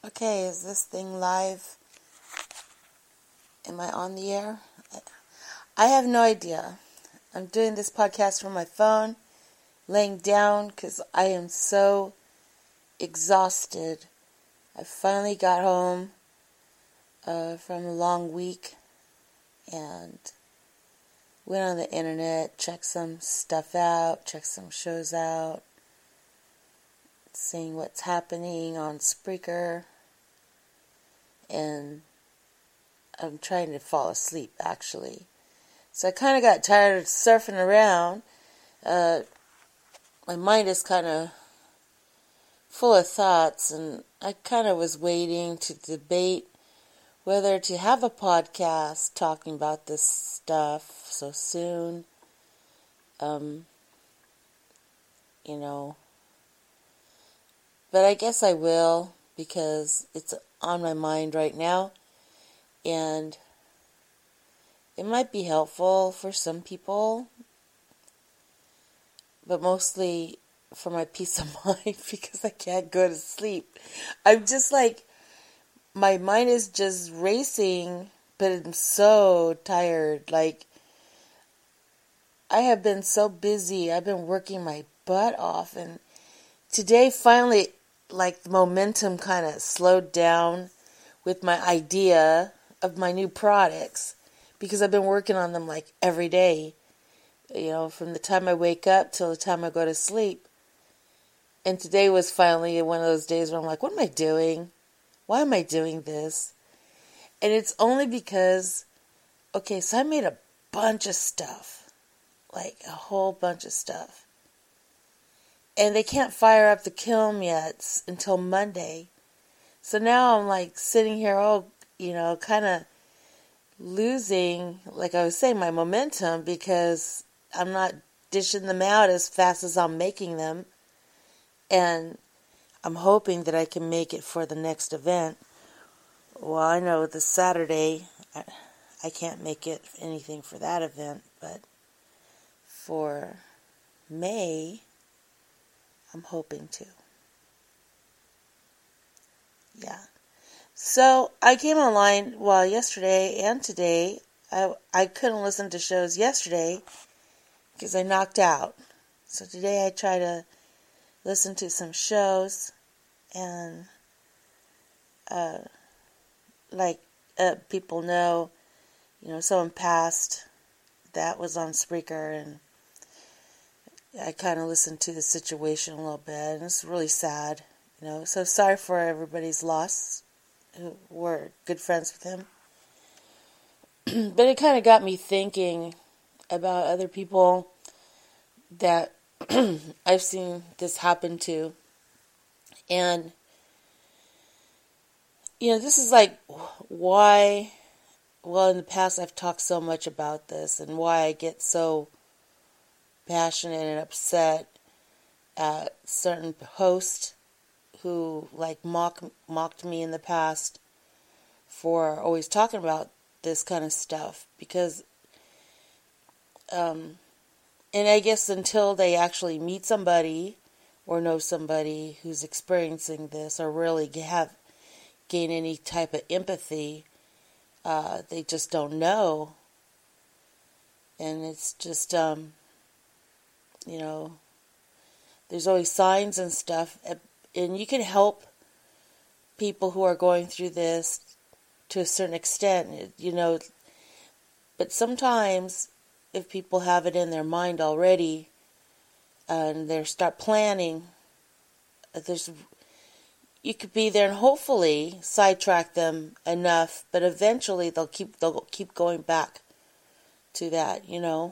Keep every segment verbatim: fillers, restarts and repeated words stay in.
Okay, is this thing live? Am I on the air? I have no idea. I'm doing this podcast from my phone, laying down because I am so exhausted. I finally got home uh, from a long week and went on the internet, checked some stuff out, checked some shows out, seeing what's happening on Spreaker, and I'm trying to fall asleep, actually. So I kind of got tired of surfing around. Uh, my mind is kind of full of thoughts, and I kind of was waiting to debate whether to have a podcast talking about this stuff so soon. Um, you know, but I guess I will because it's on my mind right now, and it might be helpful for some people, but mostly for my peace of mind because I can't go to sleep. I'm just like, my mind is just racing, but I'm so tired. Like, I have been so busy. I've been working my butt off, and today finally, like, the momentum kind of slowed down with my idea of my new products, because I've been working on them like every day, you know, from the time I wake up till the time I go to sleep. And today was finally one of those days where I'm like, what am I doing? Why am I doing this? And it's only because, okay, so I made a bunch of stuff, like a whole bunch of stuff. And they can't fire up the kiln yet until Monday. So now I'm like sitting here, oh, you know, kind of losing, like I was saying, my momentum because I'm not dishing them out as fast as I'm making them. And I'm hoping that I can make it for the next event. Well, I know this Saturday, I, I can't make it anything for that event, but for May, I'm hoping to. Yeah. So I came online, well, yesterday and today. I, I couldn't listen to shows yesterday because I knocked out. So today I try to listen to some shows, and uh, like uh, people know, you know, someone passed that was on Spreaker, and I kind of listened to the situation a little bit, and it's really sad, you know. So sorry for everybody's loss who were good friends with him. But it kind of got me thinking about other people that I've seen this happen to. And, you know, this is like why, well, in the past I've talked so much about this and why I get so passionate and upset at certain hosts who, like, mock, mocked me in the past for always talking about this kind of stuff. Because, um, and I guess until they actually meet somebody or know somebody who's experiencing this or really have gain any type of empathy, uh, they just don't know. And it's just, um, you know, there's always signs and stuff, and you can help people who are going through this to a certain extent, you know, but sometimes if people have it in their mind already and they start planning, there's you could be there and hopefully sidetrack them enough, but eventually they'll keep they'll keep going back to that, you know,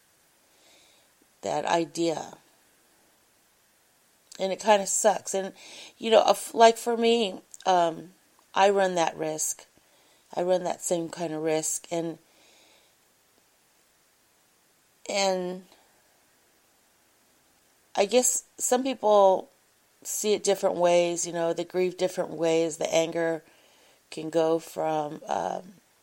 that idea. And it kind of sucks. And, you know, like for me, um, I run that risk. I run that same kind of risk. And, and I guess some people see it different ways. You know, they grieve different ways. The anger can go from, um,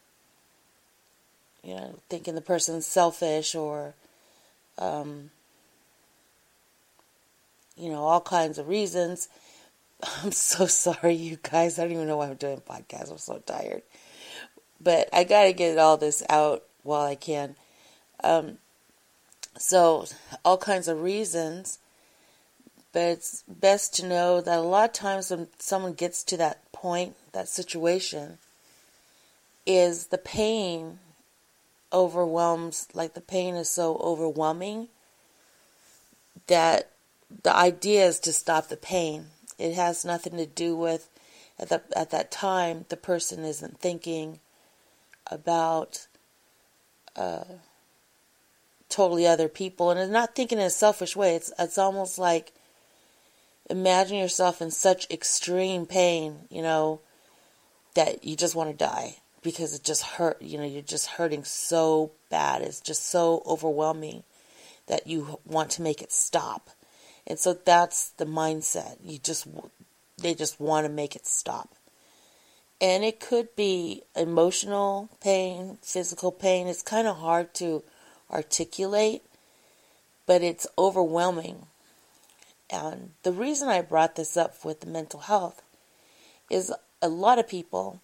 you know, thinking the person's selfish or, um, you know, all kinds of reasons. I'm so sorry, you guys. I don't even know why I'm doing a podcast. I'm so tired. But I got to get all this out while I can. Um, so, all kinds of reasons. But it's best to know that a lot of times when someone gets to that point, that situation, is the pain overwhelms, like the pain is so overwhelming that the idea is to stop the pain. It has nothing to do with, at, the, at that time, the person isn't thinking about uh, totally other people, and is not thinking in a selfish way. It's it's almost like, imagine yourself in such extreme pain, you know, that you just want to die because it just hurt, you know, you're just hurting so bad. It's just so overwhelming that you want to make it stop. And so that's the mindset. You just, they just want to make it stop. And it could be emotional pain, physical pain. It's kind of hard to articulate, but it's overwhelming. And the reason I brought this up with the mental health is a lot of people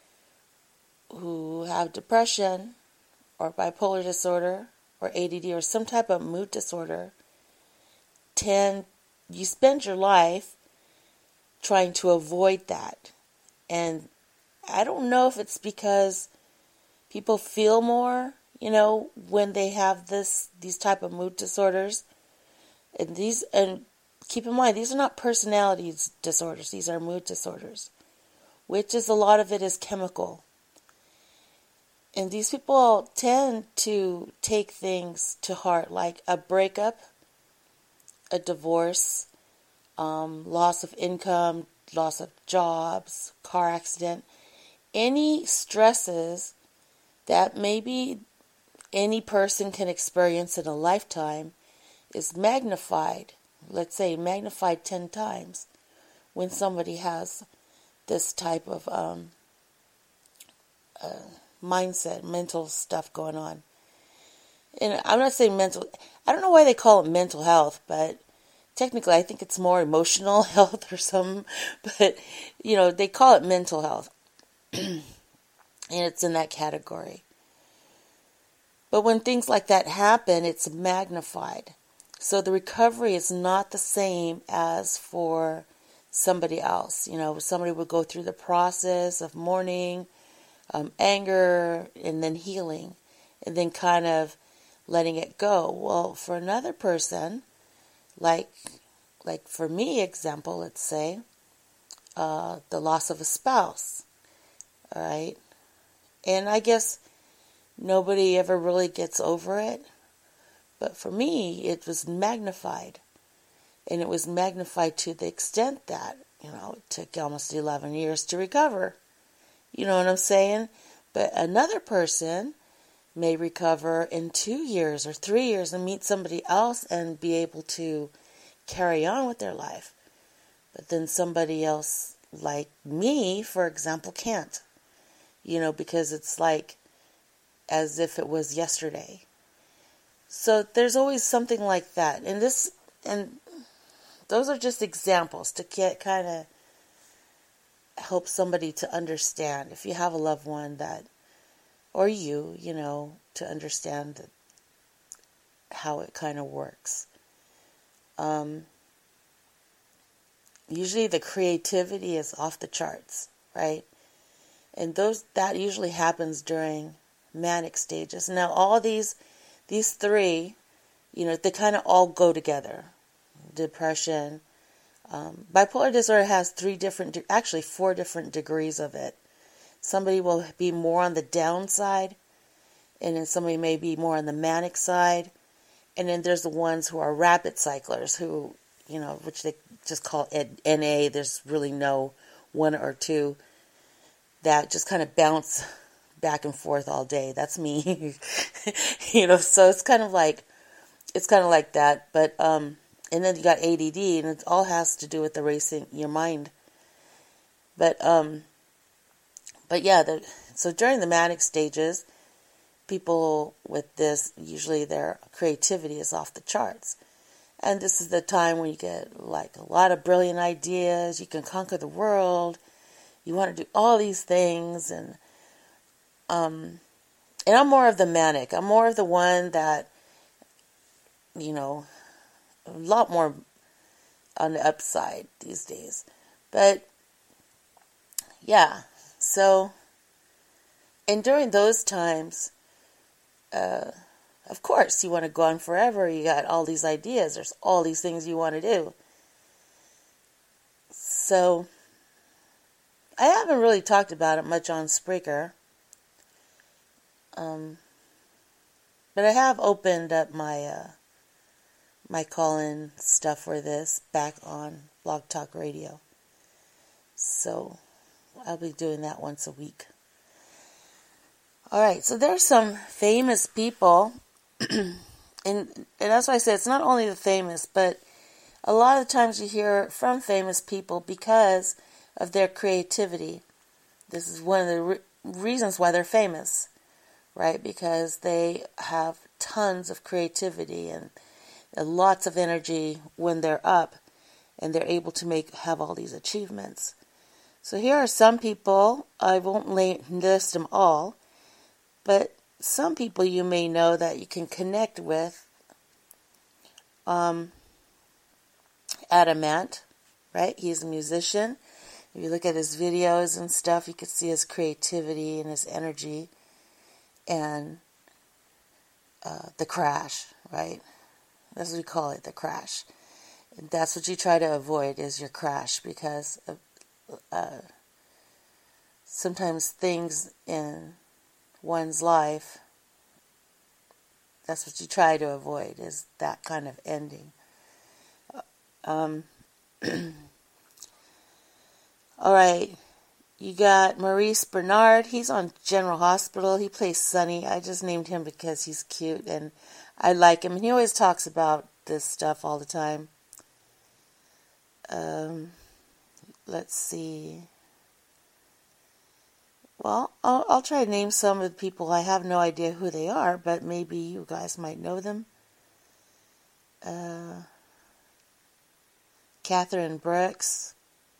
who have depression or bipolar disorder or A D D or some type of mood disorder tend, you spend your life trying to avoid that. And I don't know if it's because people feel more, you know, when they have this, these type of mood disorders. And these, and keep in mind, these are not personality disorders. These are mood disorders, which is a lot of it is chemical. And these people tend to take things to heart, like a breakup, a divorce, um, loss of income, loss of jobs, car accident, any stresses that maybe any person can experience in a lifetime is magnified, let's say magnified ten times when somebody has this type of um, uh, mindset, mental stuff going on. And I'm not saying mental, I don't know why they call it mental health, but technically I think it's more emotional health or something, but, you know, they call it mental health, and it's in that category. But when things like that happen, it's magnified. So the recovery is not the same as for somebody else. You know, somebody would go through the process of mourning, um, anger, and then healing, and then kind of letting it go. Well, for another person, like like for me, example, let's say, uh, the loss of a spouse, all right? And I guess nobody ever really gets over it. But for me, it was magnified. And it was magnified to the extent that, you know, it took almost eleven years to recover. You know what I'm saying? But another person may recover in two years or three years and meet somebody else and be able to carry on with their life. But then somebody else, like me, for example, can't. You know, because it's like as if it was yesterday. So there's always something like that. And this, and those are just examples to get kind of help somebody to understand. If you have a loved one that, or you, you know, to understand how it kind of works. Um, usually the creativity is off the charts, right? And those, that usually happens during manic stages. Now all these, these three, you know, they kind of all go together. Depression, um, bipolar disorder has three different, de- actually four different degrees of it. Somebody will be more on the downside, and then somebody may be more on the manic side. And then there's the ones who are rapid cyclers, who, you know, which they just call N A. There's really no one or two that just kind of bounce back and forth all day. That's me. You know, so it's kind of like, it's kind of like that. But, um, and then you got A D D, and it all has to do with the racing, your mind. But, um, but yeah, the, so during the manic stages, people with this, usually their creativity is off the charts. And this is the time when you get like a lot of brilliant ideas. You can conquer the world. You want to do all these things. And um, and I'm more of the manic. I'm more of the one that, you know, a lot more on the upside these days. But yeah, so, and during those times, uh, of course, you want to go on forever. You got all these ideas. There's all these things you want to do. So, I haven't really talked about it much on Spreaker. Um, but I have opened up my uh, my call-in stuff for this back on Blog Talk Radio. So, I'll be doing that once a week. All right, so there's some famous people. And, and that's why I say it's not only the famous, but a lot of the times you hear from famous people because of their creativity. This is one of the re- reasons why they're famous, right? Because they have tons of creativity and, and lots of energy when they're up, and they're able to make have all these achievements. So here are some people. I won't list them all, but some people you may know that you can connect with. Um, Adam Ant, right? He's a musician. If you look at his videos and stuff, you can see his creativity and his energy. And uh, the crash, right? That's what we call it, the crash. And that's what you try to avoid is your crash, because of, uh, sometimes things in one's life, that's what you try to avoid, is that kind of ending. Um, all right, you got Maurice Bernard. He's on General Hospital. He plays Sonny. I just named him because he's cute and I like him. And he always talks about this stuff all the time. Um, let's see. Well, I'll, I'll try to name some of the people. I have no idea who they are, but maybe you guys might know them. Uh, Catherine Brooks.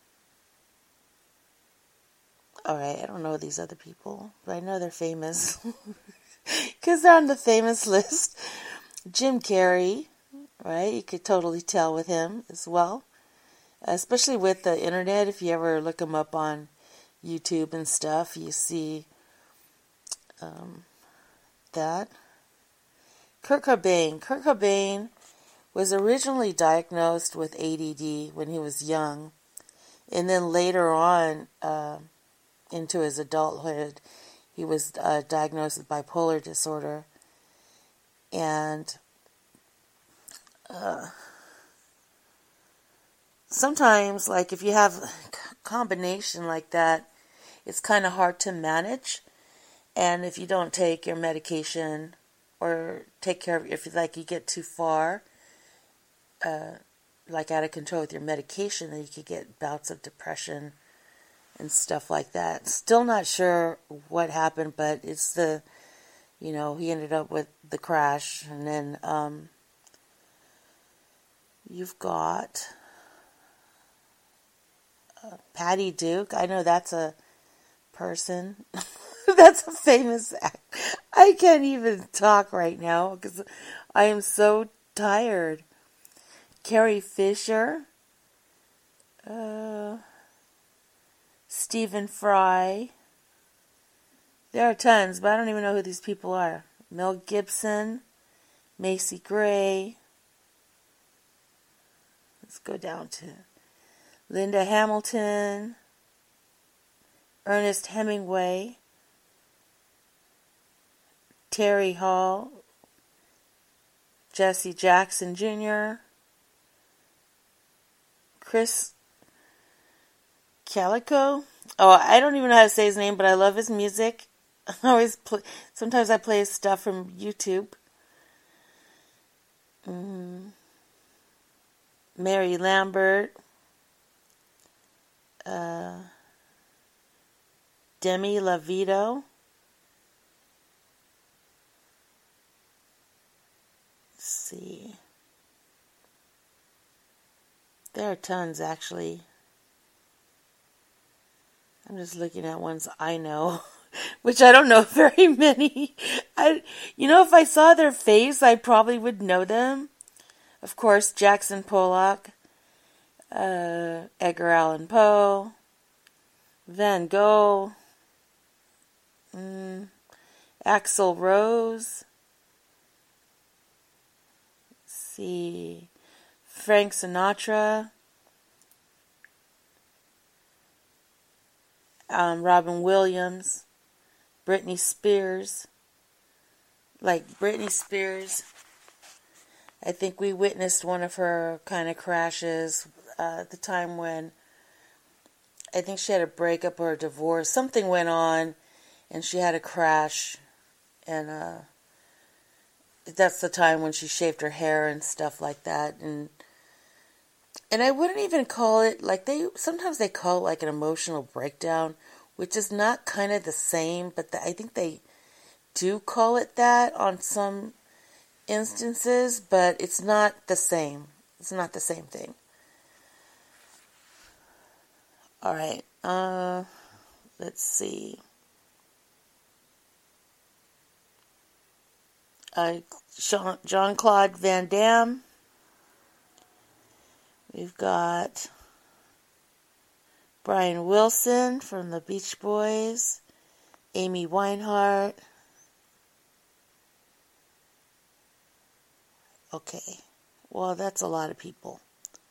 Alright, I don't know these other people, but I know they're famous. Because they're on the famous list. Jim Carrey, right? You could totally tell with him as well. Especially with the internet, if you ever look him up on YouTube and stuff, you see um, that. Kurt Cobain. Kurt Cobain was originally diagnosed with A D D when he was young. And then later on, uh, into his adulthood, he was uh, diagnosed with bipolar disorder. And uh, sometimes, like, if you have a combination like that, it's kind of hard to manage. And if you don't take your medication or take care of, if like you get too far, uh, like out of control with your medication, then you could get bouts of depression and stuff like that. Still not sure what happened, but it's the, you know, he ended up with the crash. And then um, you've got uh, Patty Duke. I know that's a person. That's a famous act. I can't even talk right now because I am so tired. Carrie Fisher. Uh... Stephen Fry. There are tons, but I don't even know who these people are. Mel Gibson, Macy Gray. Let's go down to Linda Hamilton, Ernest Hemingway, Terry Hall, Jesse Jackson Junior, Chris Calico. Oh, I don't even know how to say his name, but I love his music. I always play. Sometimes I play his stuff from YouTube. Mm. Mary Lambert, uh, Demi Lovato. Let's see. There are tons, actually. I'm just looking at ones I know, which I don't know very many. I, you know, if I saw their face, I probably would know them. Of course, Jackson Pollock, uh, Edgar Allan Poe, Van Gogh, mm, Axl Rose. Let's see, Frank Sinatra. Um, Robin Williams, Britney Spears. Like Britney Spears, I think we witnessed one of her kind of crashes uh, at the time when I think she had a breakup or a divorce. Something went on and she had a crash. And uh, that's the time when she shaved her hair and stuff like that. And And I wouldn't even call it, like they, sometimes they call it like an emotional breakdown, which is not kind of the same, but the, I think they do call it that on some instances, but it's not the same. It's not the same thing. Alright, uh, let's see. Uh, Jean-Claude Van Damme. We've got Brian Wilson from the Beach Boys, Amy Winehouse. Okay, well, that's a lot of people.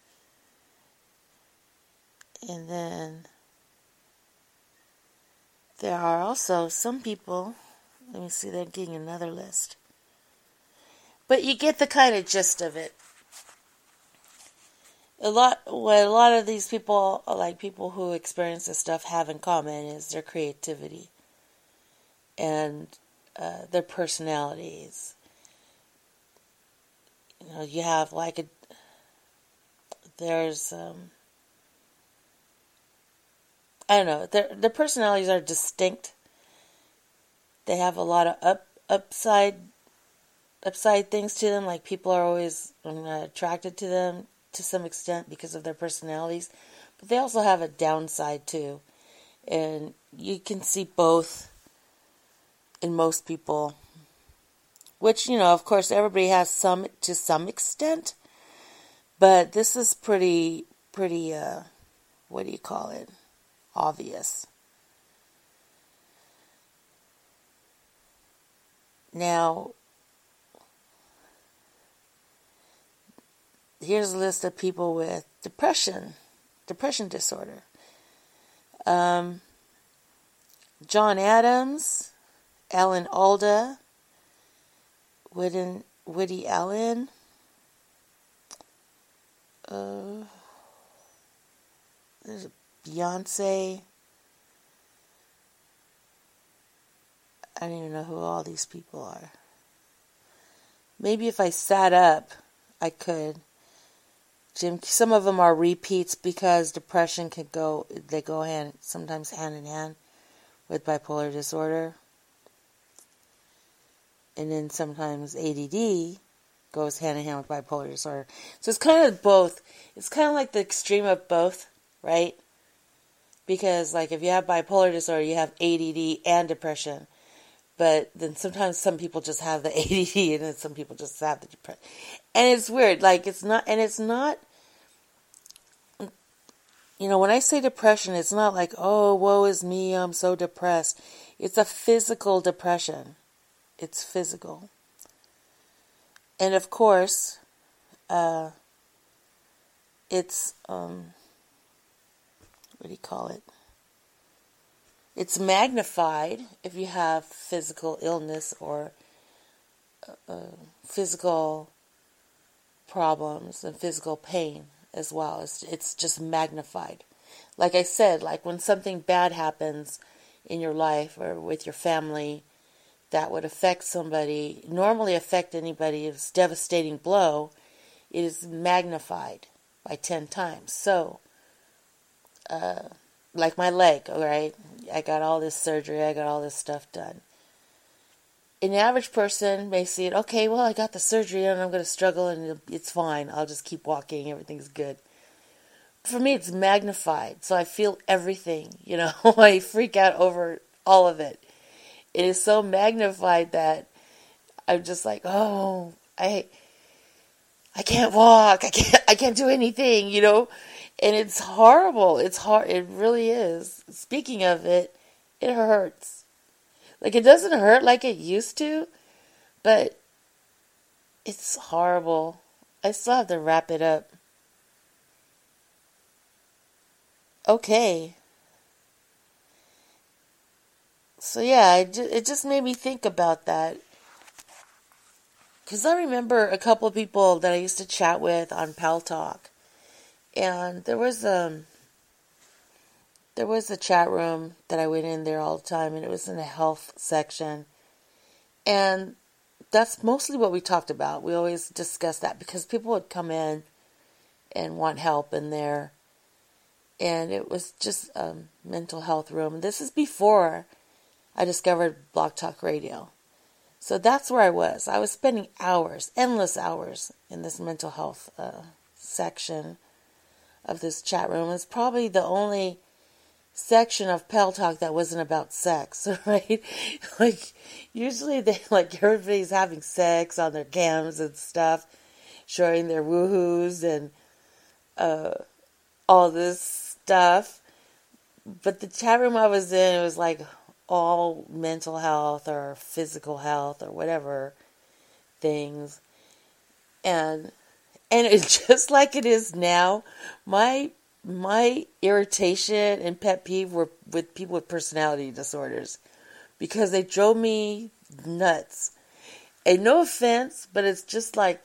And then there are also some people, let me see, they're getting another list. But you get the kind of gist of it. A lot, what a lot of these people, like people who experience this stuff, have in common is their creativity and uh, their personalities. You know, you have like a, there's, um, I don't know, their their personalities are distinct. They have a lot of up upside upside things to them. Like people are always um, attracted to them to some extent because of their personalities, but they also have a downside too, and you can see both in most people, which, you know, of course everybody has some to some extent, but this is pretty pretty uh what do you call it, obvious. Now here's a list of people with depression, depression disorder. Um, John Adams, Alan Alda, Woody, Woody Allen, uh, there's Beyonce. I don't even know who all these people are. Maybe if I sat up, I could. Jim, some of them are repeats because depression can go, they go hand, sometimes hand in hand with bipolar disorder. And then sometimes A D D goes hand in hand with bipolar disorder. So it's kind of both. It's kind of like the extreme of both, right? Because like if you have bipolar disorder, you have A D D and depression. But then sometimes some people just have the A D D and then some people just have the depression. And it's weird. Like it's not, and it's not, you know, when I say depression, it's not like, oh, woe is me, I'm so depressed. It's a physical depression. It's physical. And of course, uh, it's, um, what do you call it? It's magnified if you have physical illness or uh, physical problems and physical pain as well. It's, it's just magnified. Like I said, like when something bad happens in your life or with your family that would affect somebody, normally affect anybody, it's a devastating blow, it is magnified by ten times. So, uh, like my leg, all right? I got all this surgery, I got all this stuff done. An average person may see it, okay, well, I got the surgery and I'm going to struggle and it's fine. I'll just keep walking, everything's good. for me, it's magnified. So I feel everything, you know, I freak out over all of it. It is so magnified that I'm just like, oh, I, I can't walk. I can't, I can't do anything, you know, and it's horrible. It's hard. It really is. Speaking of it, it hurts. Like, it doesn't hurt like it used to, but it's horrible. I still have to wrap it up. Okay. So yeah, it just, it just made me think about that. Because I remember a couple of people that I used to chat with on Pal Talk. And there was um there was a chat room that I went in there all the time, and it was in the health section. And that's mostly what we talked about. We always discussed that because people would come in and want help in there. And it was just a mental health room. This is before I discovered Blog Talk Radio. So that's where I was. I was spending hours, endless hours, in this mental health uh, section of this chat room. It's probably the only section of Pal Talk that wasn't about sex, right? Like, usually they, like, everybody's having sex on their cams and stuff, showing their woohoos and uh, all this stuff. But the chat room I was in, it was like all mental health or physical health or whatever things. And and it's just like it is now. My my irritation and pet peeve were with people with personality disorders because they drove me nuts. And no offense, but it's just like,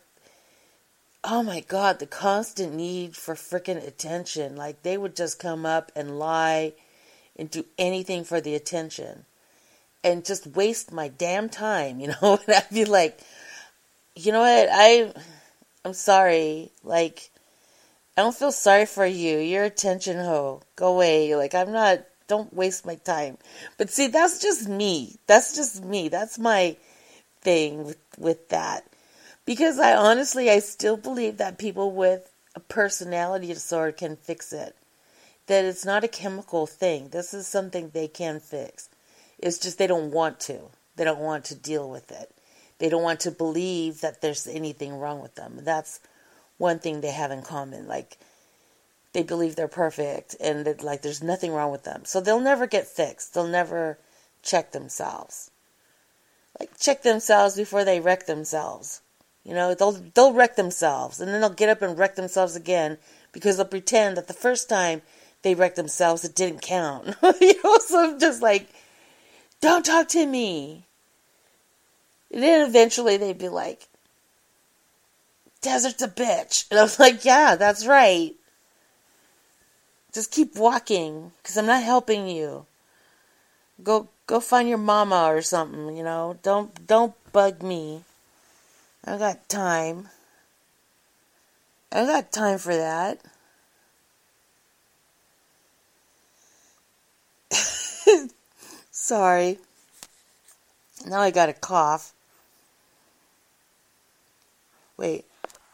oh my God, the constant need for freaking attention. Like, they would just come up and lie and do anything for the attention and just waste my damn time, you know? And I'd be like, you know what? I, I'm sorry. Like, I don't feel sorry for you. You're a attention hoe. Go away. Like, I'm not, don't waste my time. But see, that's just me. That's just me. That's my thing with, with that. Because I honestly, I still believe that people with a personality disorder can fix it. That it's not a chemical thing. This is something they can fix. It's just they don't want to. They don't want to deal with it. They don't want to believe that there's anything wrong with them. That's one thing they have in common. Like, they believe they're perfect and that, like, there's nothing wrong with them. So they'll never get fixed. They'll never check themselves. Like, check themselves before they wreck themselves. You know, they'll they'll wreck themselves, and then they'll get up and wreck themselves again because they'll pretend that the first time they wrecked themselves, it didn't count. You know, so I'm just like, don't talk to me. And then eventually they'd be like, Desert's a bitch. And I was like, yeah, that's right. Just keep walking, because I'm not helping you. Go go find your mama or something, you know. Don't don't bug me. I got time. I got time for that. Sorry. Now I got a cough. Wait.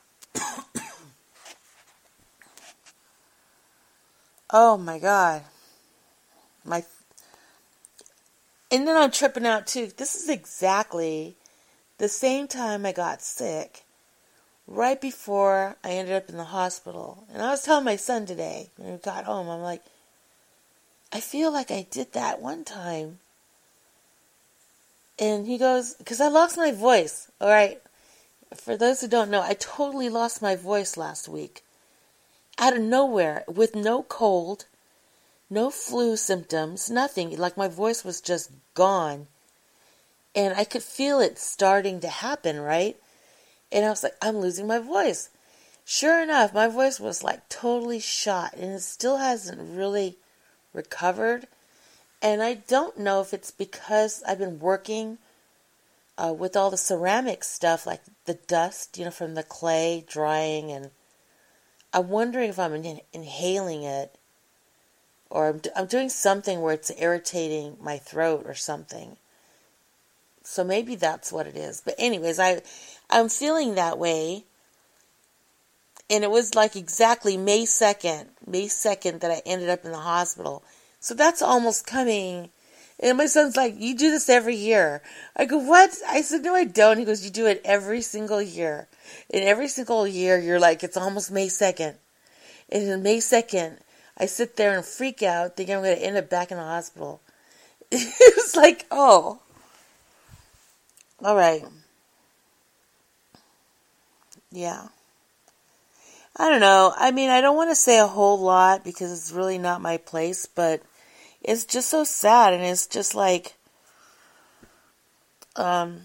Oh my God. My. And then I'm tripping out too. This is exactly the same time I got sick, right before I ended up in the hospital. And I was telling my son today, when we got home, I'm like, I feel like I did that one time. And he goes, because I lost my voice. All right. For those who don't know, I totally lost my voice last week. Out of nowhere, with no cold, no flu symptoms, nothing. Like, my voice was just gone. And I could feel it starting to happen, right? And I was like, I'm losing my voice. Sure enough, my voice was like totally shot. And it still hasn't really recovered. And I don't know if it's because I've been working uh, with all the ceramic stuff, like the dust, you know, from the clay drying. And I'm wondering if I'm in- inhaling it. Or I'm, d- I'm doing something where it's irritating my throat or something. So maybe that's what it is. But anyways, I, I'm feeling that way. And it was like exactly May second, May second that I ended up in the hospital. So that's almost coming. And my son's like, you do this every year. I go, what? I said, no, I don't. He goes, you do it every single year. And every single year, you're like, it's almost May second. And then May second, I sit there and freak out, thinking I'm going to end up back in the hospital. It was like, oh. All right. Yeah. I don't know. I mean, I don't want to say a whole lot because it's really not my place, but it's just so sad. And it's just like, um,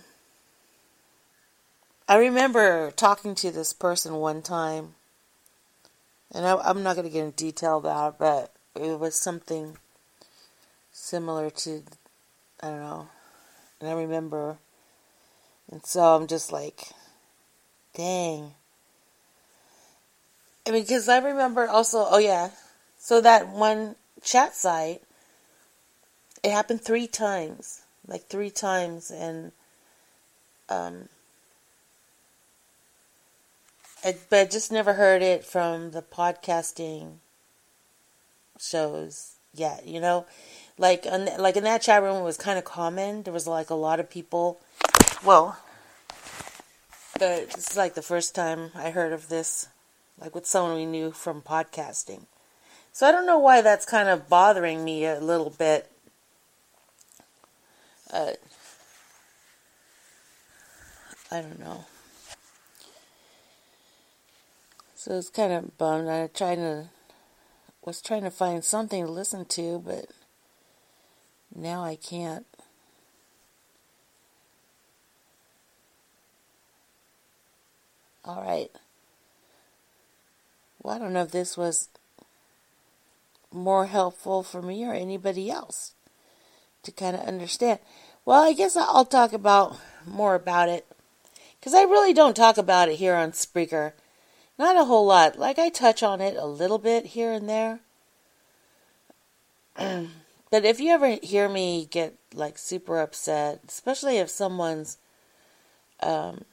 I remember talking to this person one time, and I, I'm not going to get into detail about it, but it was something similar to, I don't know, and I remember, and so I'm just like, dang. I mean, because I remember also, oh yeah, so that one chat site, it happened three times, like three times, and, um, I, but I just never heard it from the podcasting shows yet, you know? Like, on, like in that chat room, it was kind of common. There was like a lot of people. Well, but this is like the first time I heard of this, like with someone we knew from podcasting. So I don't know why that's kind of bothering me a little bit. Uh, I don't know. So it's kind of bummed. I tried to, was trying to find something to listen to, but now I can't. All right. Well, I don't know if this was more helpful for me or anybody else to kind of understand. Well, I guess I'll talk about more about it, because I really don't talk about it here on Spreaker. Not a whole lot. Like, I touch on it a little bit here and there. But if you ever hear me get, like, super upset, especially if someone's, um,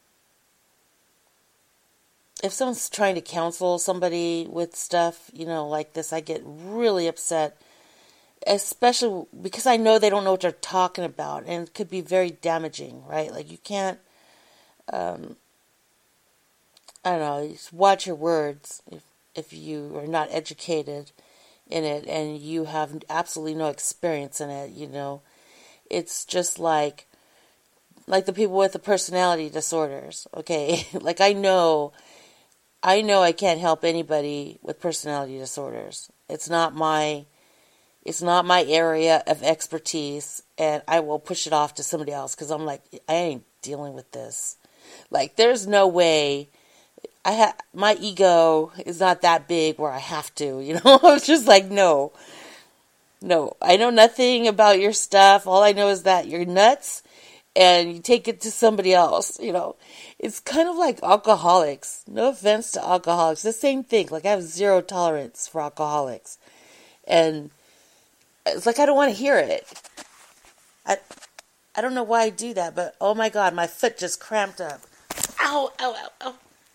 if someone's trying to counsel somebody with stuff, you know, like this, I get really upset. Especially because I know they don't know what they're talking about. And it could be very damaging, right? Like, you can't, um, I don't know, just watch your words if, if you are not educated in it and you have absolutely no experience in it, you know. It's just like, like the people with the personality disorders, okay? Like, I know, I know I can't help anybody with personality disorders. It's not my, it's not my area of expertise, and I will push it off to somebody else because I'm like, I ain't dealing with this. Like, there's no way. I ha- my ego is not that big where I have to, you know. I was just like, no, no. I know nothing about your stuff. All I know is that you're nuts, and you take it to somebody else, you know. It's kind of like alcoholics. No offense to alcoholics. The same thing. Like, I have zero tolerance for alcoholics, and it's like I don't want to hear it. I, I don't know why I do that, but oh my God, my foot just cramped up. Ow, ow, ow, ow.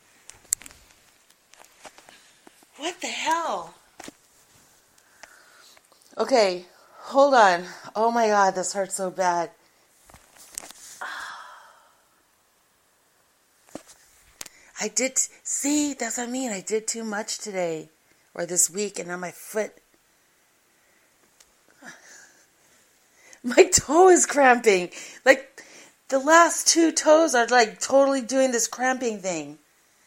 What the hell? Okay, hold on. Oh my God, this hurts so bad. I did, see, that's what I mean. I did too much today, or this week, and now my foot, my toe is cramping. Like, the last two toes are like totally doing this cramping thing.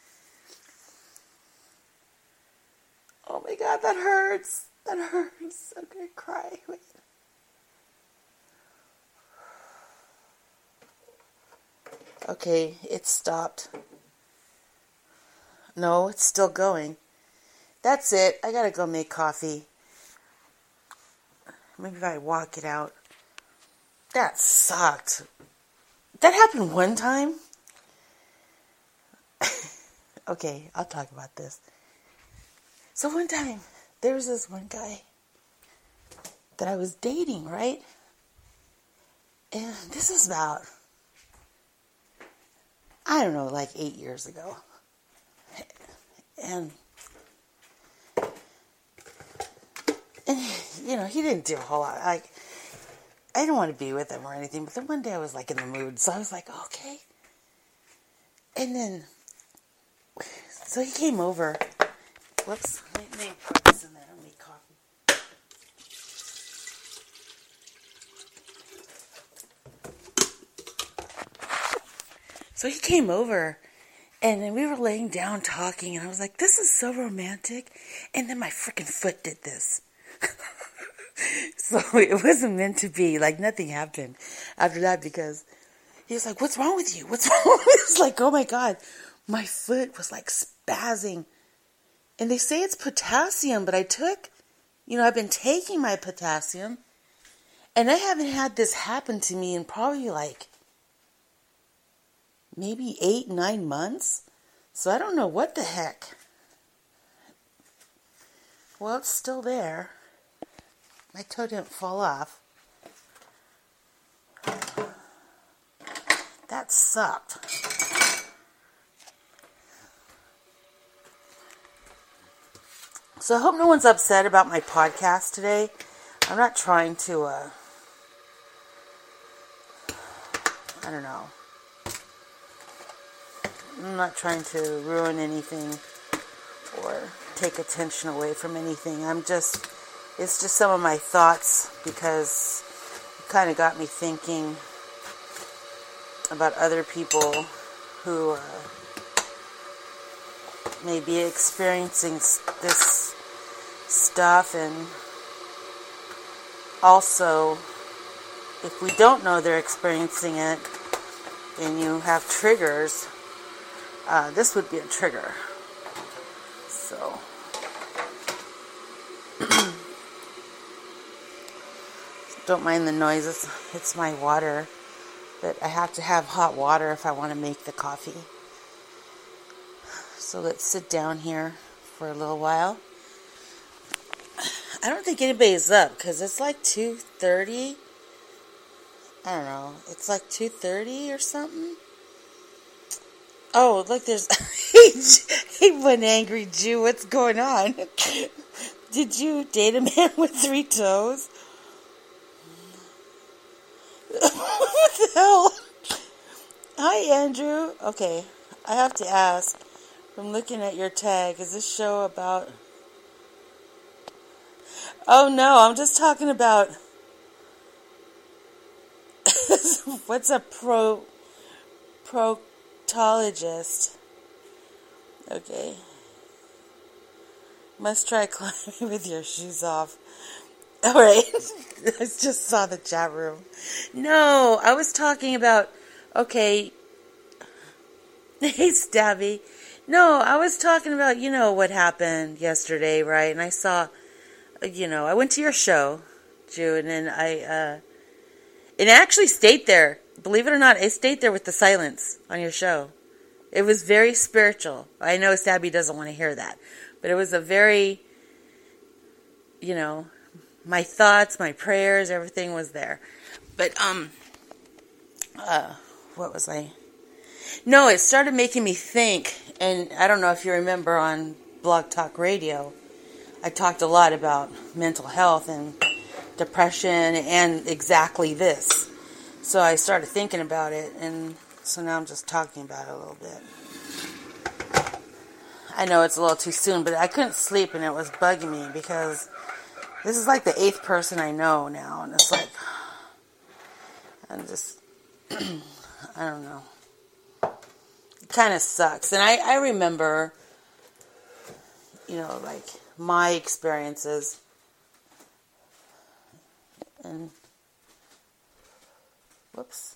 Oh my God, that hurts. That hurts. I'm gonna cry. Wait. Okay, it stopped. No, it's still going. That's it. I gotta go make coffee. Maybe if I walk it out. That sucked. That happened one time? Okay, I'll talk about this. So one time, there was this one guy that I was dating, right? And this was about, I don't know, like eight years ago. And, and, you know, he didn't do a whole lot. Like, I didn't want to be with him or anything, but then one day I was, like, in the mood, so I was like, okay. And then, so he came over. Whoops, let me put this in there. I don't make coffee. So he came over, and then we were laying down talking, and I was like, this is so romantic. And then my freaking foot did this. So it wasn't meant to be. Like, nothing happened after that, because he was like, what's wrong with you? What's wrong with you? It's like, oh my God. My foot was like spazzing. And they say it's potassium, but I took, you know, I've been taking my potassium, and I haven't had this happen to me in probably like maybe eight, nine months. So I don't know what the heck. Well, it's still there. My toe didn't fall off. That sucked. So I hope no one's upset about my podcast today. I'm not trying to, uh, I don't know. I'm not trying to ruin anything or take attention away from anything. I'm just, it's just some of my thoughts, because it kind of got me thinking about other people who uh, may be experiencing this stuff, and also, if we don't know they're experiencing it, and you have triggers, uh, this would be a trigger. So, don't mind the noises. It's my water, but I have to have hot water if I want to make the coffee. So let's sit down here for a little while. I don't think anybody's up, because it's like two thirty. I don't know. It's like two thirty or something. Oh, look, there's... Hey, one angry Jew, what's going on? Did you date a man with three toes? What the hell? Hi, Andrew. Okay, I have to ask, from looking at your tag, is this show about... Oh, no, I'm just talking about... What's a pro... proctologist? Okay. Must try climbing with your shoes off. Alright. I just saw the chat room. No, I was talking about... Okay. Hey, Stabby. No, I was talking about, you know, what happened yesterday, right? And I saw... You know, I went to your show, Jew, and then I, uh, and I actually stayed there. Believe it or not, I stayed there with the silence on your show. It was very spiritual. I know Stabby doesn't want to hear that, but it was a very, you know, my thoughts, my prayers, everything was there. But, um, uh, what was I? No, it started making me think, and I don't know if you remember on Blog Talk Radio, I talked a lot about mental health and depression and exactly this. So I started thinking about it, and so now I'm just talking about it a little bit. I know it's a little too soon, but I couldn't sleep, and it was bugging me, because this is like the eighth person I know now, and it's like, I'm just, I don't know. It kind of sucks. And I, I remember, you know, like, my experiences, and whoops,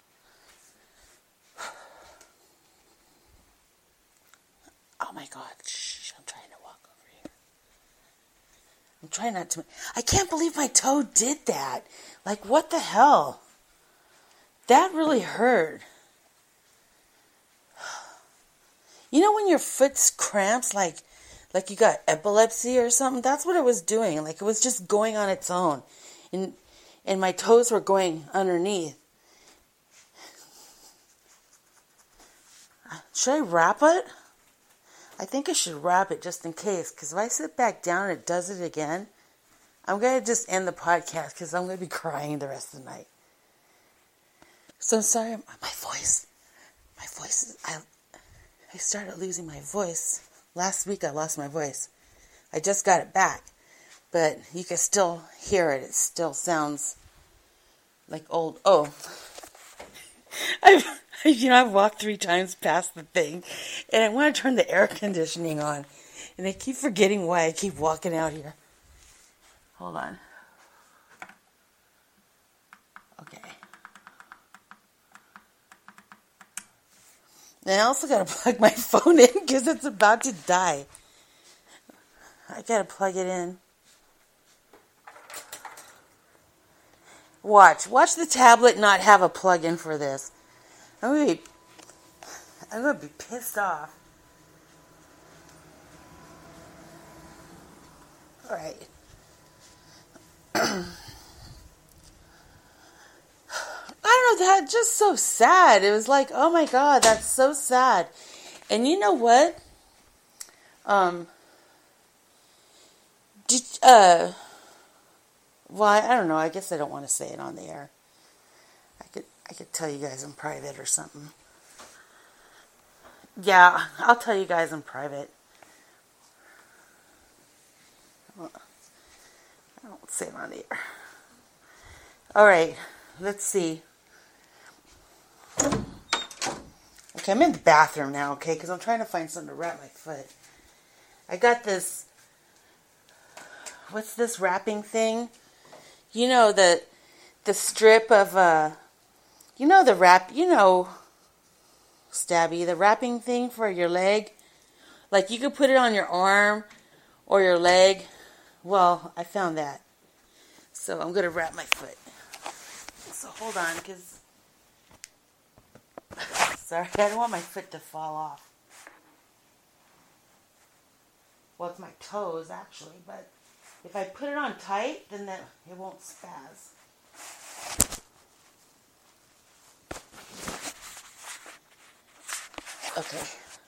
oh my God, shh, I'm trying to walk over here, I'm trying not to, I can't believe my toe did that, like, what the hell, that really hurt. You know when your foot cramps, like, like you got epilepsy or something? That's what it was doing. Like, it was just going on its own. And and my toes were going underneath. Should I wrap it? I think I should wrap it just in case, because if I sit back down and it does it again, I'm going to just end the podcast because I'm going to be crying the rest of the night. So I'm sorry, my voice, my voice, is, I, I started losing my voice. Last week I lost my voice. I just got it back, but you can still hear it. It still sounds like old, oh, I've, you know, I've walked three times past the thing, and I want to turn the air conditioning on, and I keep forgetting why I keep walking out here. Hold on. Okay. And I also got to plug my phone in because it's about to die. I got to plug it in. Watch. Watch the tablet not have a plug-in for this. I'm going to be, I'm going to be pissed off. All right. I don't know, that just so sad. It was like, oh my God, that's so sad. And you know what? Um, did, uh, well, I, I don't know. I guess I don't want to say it on the air. I could, I could tell you guys in private or something. Yeah, I'll tell you guys in private. Well, I won't say it on the air. All right, let's see. Okay, I'm in the bathroom now, okay, because I'm trying to find something to wrap my foot. I got this, what's this wrapping thing? You know, the the strip of, uh, you know the wrap, you know, Stabby, the wrapping thing for your leg. Like, you could put it on your arm or your leg. Well, I found that. So I'm going to wrap my foot. So hold on, because, sorry, I don't want my foot to fall off. Well, it's my toes, actually, but if I put it on tight, then that, it won't spaz. Okay.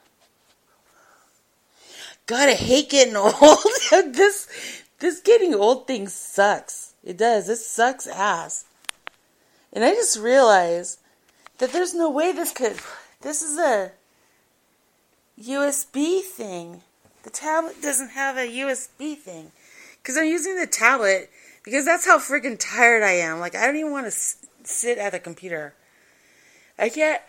God, I hate getting old. this, this getting old thing sucks. It does. It sucks ass. And I just realized that there's no way this could... This is a U S B thing. The tablet doesn't have a U S B thing. Because I'm using the tablet because that's how freaking tired I am. Like, I don't even want to s- sit at the computer. I can't...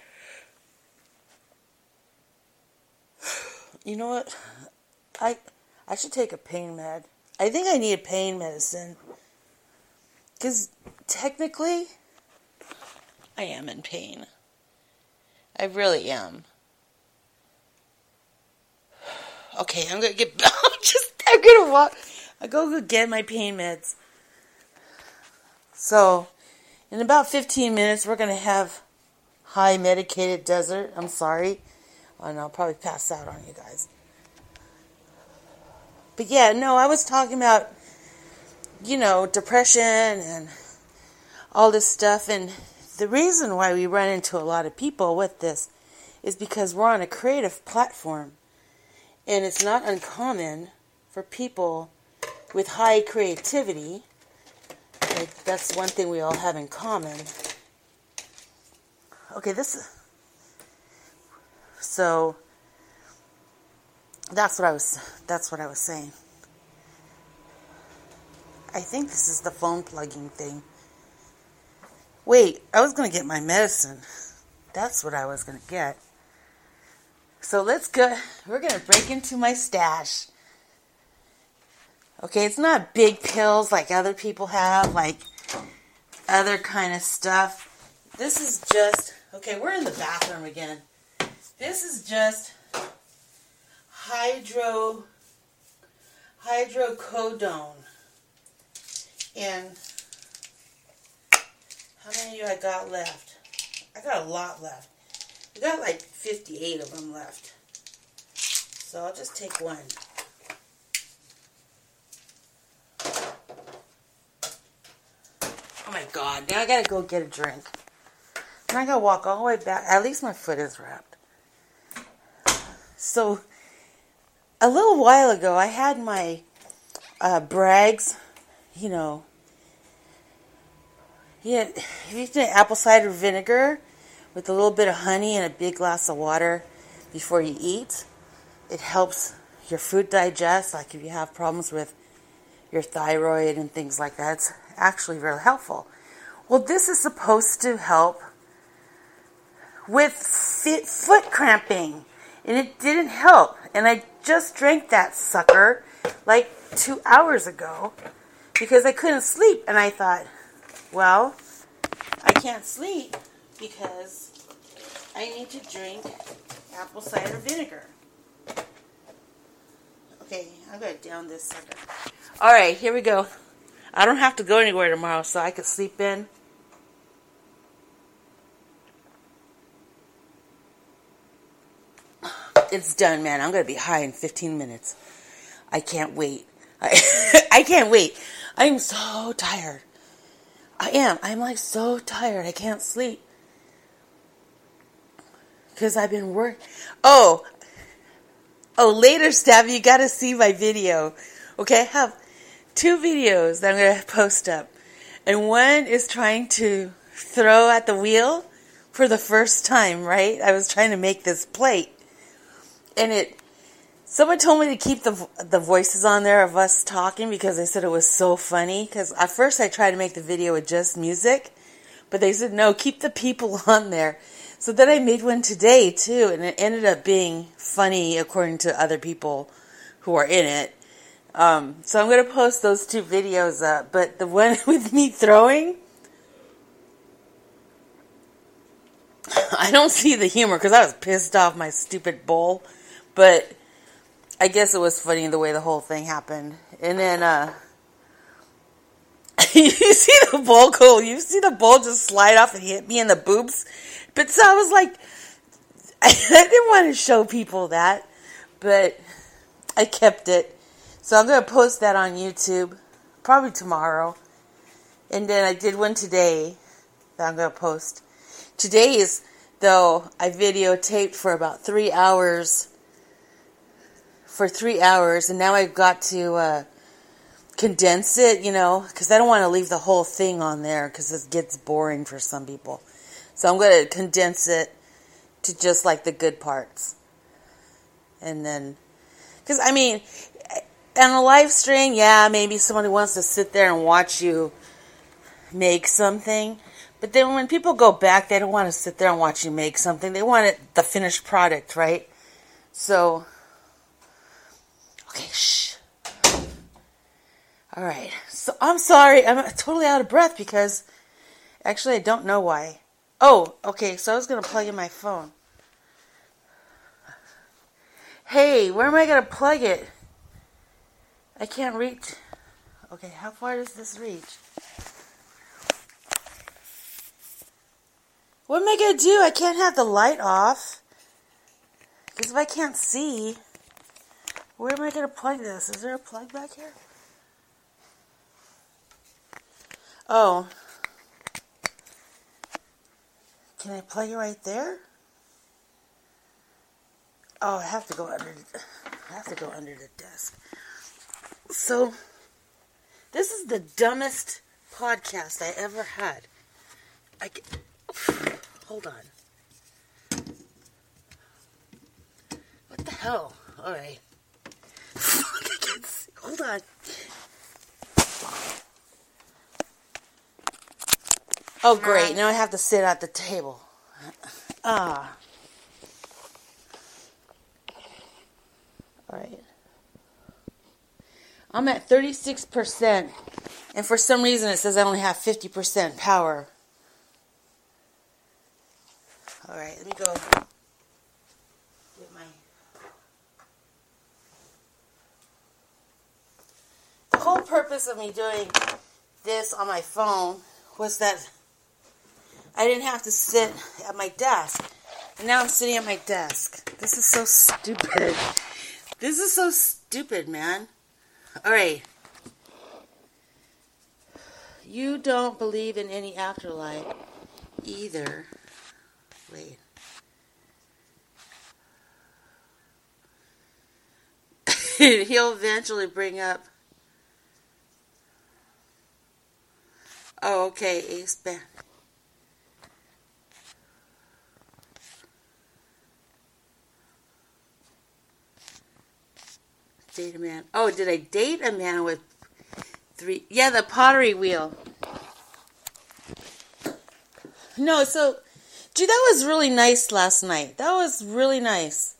You know what? I I should take a pain med. I think I need a pain medicine. Because technically, I am in pain. I really am. Okay, I'm gonna get. I'm just. I'm gonna walk. I go get my pain meds. So, in about fifteen minutes, we're gonna have high medicated desert. I'm sorry, and I'll probably pass out on you guys. But yeah, no, I was talking about, you know, depression and all this stuff, and the reason why we run into a lot of people with this is because we're on a creative platform, and it's not uncommon for people with high creativity. Like, that's one thing we all have in common. Okay, this, so that's what I was, that's what I was saying. I think this is the phone plugging thing. Wait, I was going to get my medicine. That's what I was going to get. So let's go. We're going to break into my stash. Okay, it's not big pills like other people have, like other kind of stuff. This is just, okay, we're in the bathroom again. This is just hydro, hydrocodone. And how many do I got left? I got a lot left. I got like fifty-eight of them left. So I'll just take one. Oh my God, now I gotta go get a drink. And I gotta walk all the way back. At least my foot is wrapped. So, a little while ago, I had my uh, Bragg's, you know, yeah, if you do apple cider vinegar with a little bit of honey and a big glass of water before you eat, it helps your food digest. Like if you have problems with your thyroid and things like that, it's actually really helpful. Well, this is supposed to help with fit, foot cramping, and it didn't help. And I just drank that sucker like two hours ago because I couldn't sleep. And I thought, well, I can't sleep because I need to drink apple cider vinegar. Okay, I'm going to down this sucker. All right, here we go. I don't have to go anywhere tomorrow, so I could sleep in. It's done, man. I'm going to be high in fifteen minutes. I can't wait. I, I can't wait. I'm so tired. I am. I'm like so tired. I can't sleep. Because I've been working. Oh. Oh, later, Stabby, you got to see my video. Okay, I have two videos that I'm going to post up. And one is trying to throw at the wheel for the first time, right? I was trying to make this plate. And it, someone told me to keep the the voices on there of us talking because they said it was so funny. Because at first I tried to make the video with just music, but they said, no, keep the people on there. So then I made one today too, and it ended up being funny according to other people who are in it. Um, so I'm going to post those two videos up. But the one with me throwing, I don't see the humor because I was pissed off my stupid bowl. But I guess it was funny the way the whole thing happened. And then, uh, you see the bowl go, you see the bowl just slide off and hit me in the boobs. But so I was like, I didn't want to show people that, but I kept it. So I'm going to post that on YouTube, probably tomorrow. And then I did one today that I'm going to post. Today is, though, I videotaped for about three hours. For three hours, and now I've got to uh, condense it, you know, because I don't want to leave the whole thing on there because it gets boring for some people. So I'm going to condense it to just like the good parts. And then, because I mean, on a live stream, yeah, maybe somebody wants to sit there and watch you make something. But then when people go back, they don't want to sit there and watch you make something. They want it, the finished product, right? So, okay, shh. All right. So I'm sorry. I'm totally out of breath because actually I don't know why. Oh, okay. So I was going to plug in my phone. Hey, where am I going to plug it? I can't reach. Okay, how far does this reach? What am I going to do? I can't have the light off. Because if I can't see, where am I going to plug this? Is there a plug back here? Oh. Can I plug it right there? Oh, I have to go under. I have to go under the desk. So, this is the dumbest podcast I ever had. I hold on. What the hell? All right. I can't see. Hold on. Oh, great. Now I have to sit at the table. Ah. All right. I'm at thirty-six percent. And for some reason it says I only have fifty percent power. All right, let me go get my... The whole purpose of me doing this on my phone was that I didn't have to sit at my desk. And now I'm sitting at my desk. This is so stupid. This is so stupid, man. Alright. You don't believe in any afterlife either. Wait. He'll eventually bring up. Oh, okay, Ace Band. Date a man. Oh, did I date a man with three? Yeah, the pottery wheel. No, so, dude, that was really nice last night. That was really nice.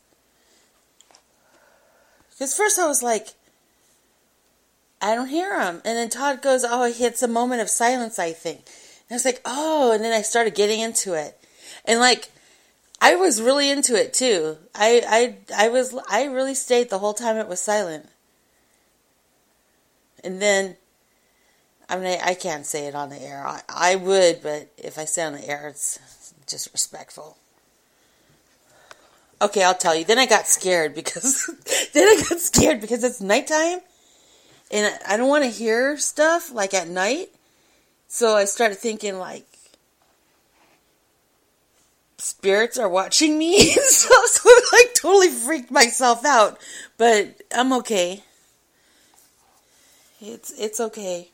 Because first I was like, I don't hear him. And then Todd goes, oh, it's a moment of silence, I think. And I was like, oh, and then I started getting into it. And like, I was really into it too. I, I, I was, I really stayed the whole time it was silent. And then, I mean, I, I can't say it on the air. I, I would, but if I say it on the air, it's disrespectful. Okay, I'll tell you. Then I got scared because, then I got scared because it's nighttime. And I don't want to hear stuff, like, at night. So I started thinking, like, spirits are watching me. so, so I, like, totally freaked myself out. But I'm okay. It's it's okay.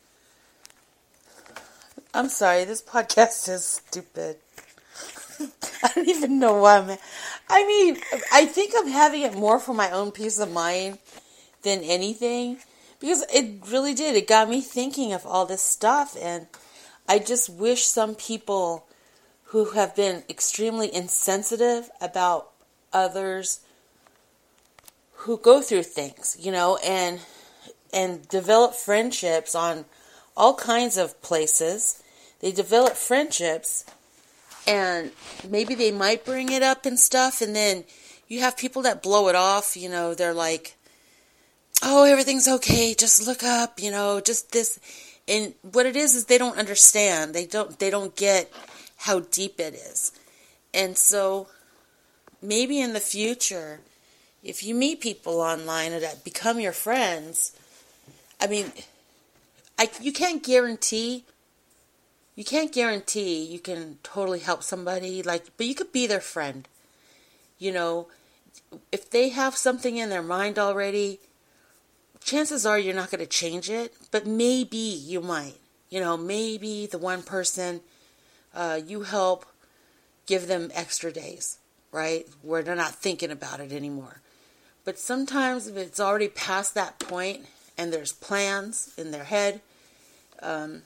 I'm sorry, this podcast is stupid. I don't even know why I'm... I mean, I think I'm having it more for my own peace of mind than anything. Because it really did. It got me thinking of all this stuff. And I just wish some people who have been extremely insensitive about others who go through things, you know, and and develop friendships on all kinds of places. They develop friendships, and maybe they might bring it up and stuff, and then you have people that blow it off, you know, they're like, oh, everything's okay, just look up, you know, just this. And what it is is they don't understand. They don't they don't get how deep it is. And so maybe in the future, if you meet people online that become your friends, I mean, I, you can't guarantee, you can't guarantee you can totally help somebody, like, but you could be their friend. You know, if they have something in their mind already, chances are you're not going to change it, but maybe you might. You know, maybe the one person, uh, you help give them extra days, right, where they're not thinking about it anymore. But sometimes if it's already past that point and there's plans in their head, um,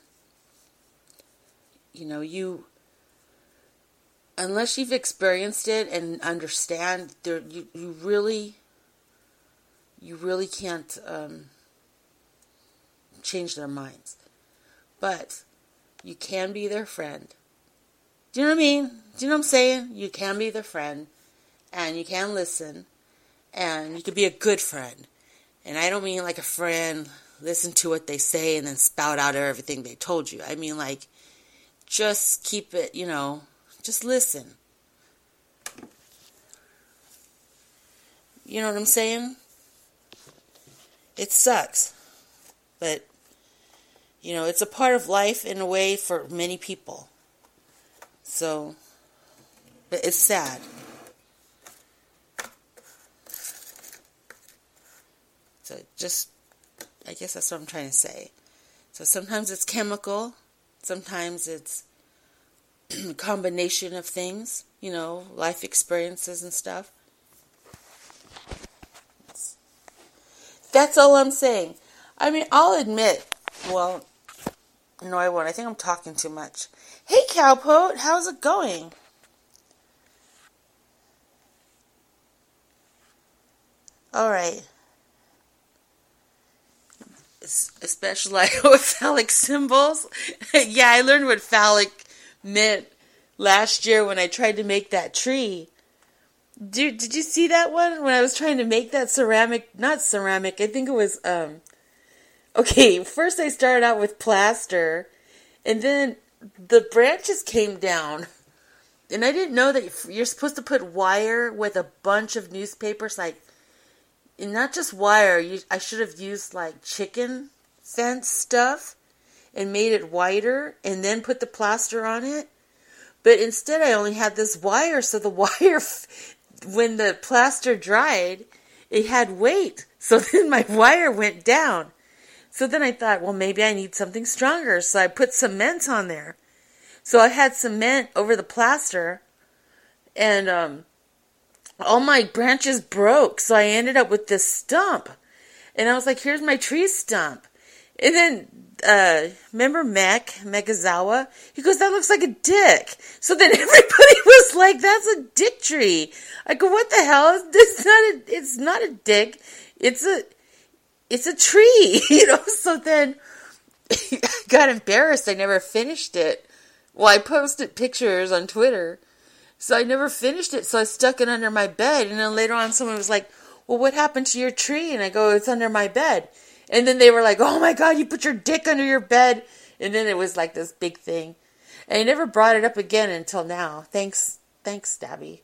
you know, you, unless you've experienced it and understand, there, you, you really, you really can't um, change their minds. But you can be their friend. Do you know what I mean? Do you know what I'm saying? You can be their friend, and you can listen, and you can be a good friend. And I don't mean like a friend, listen to what they say and then spout out everything they told you. I mean like, just keep it, you know, just listen. You know what I'm saying? It sucks. But, you know, it's a part of life in a way for many people. So, but it's sad. So just, I guess that's what I'm trying to say. So sometimes it's chemical. Sometimes it's a combination of things, you know, life experiences and stuff. That's all I'm saying. I mean, I'll admit, well, no, I won't. I think I'm talking too much. Hey, Cowpote, how's it going? All right. Especially like with phallic symbols. Yeah, I learned what phallic meant last year when I tried to make that tree. Dude, did you see that one? When I was trying to make that ceramic, not ceramic, I think it was, um, okay, first I started out with plaster, and then the branches came down, and I didn't know that you're supposed to put wire with a bunch of newspapers, like, and not just wire, you, I should have used, like, chicken fence stuff, and made it whiter, and then put the plaster on it, but instead I only had this wire, so the wire, when the plaster dried, it had weight. So then my wire went down. So then I thought, well, maybe I need something stronger. So I put cement on there. So I had cement over the plaster, and um, all my branches broke. So I ended up with this stump. And I was like, here's my tree stump. And then, uh, remember Mac, Megazawa? He goes, that looks like a dick. So then everybody was like, that's a dick tree. I go, what the hell? It's not a, it's not a dick. It's a, it's a tree, you know? So then I got embarrassed. I never finished it. Well, I posted pictures on Twitter. So I never finished it. So I stuck it under my bed. And then later on, someone was like, well, what happened to your tree? And I go, it's under my bed. And then they were like, oh my God, you put your dick under your bed. And then it was like this big thing. And I never brought it up again until now. Thanks, thanks, Stabby.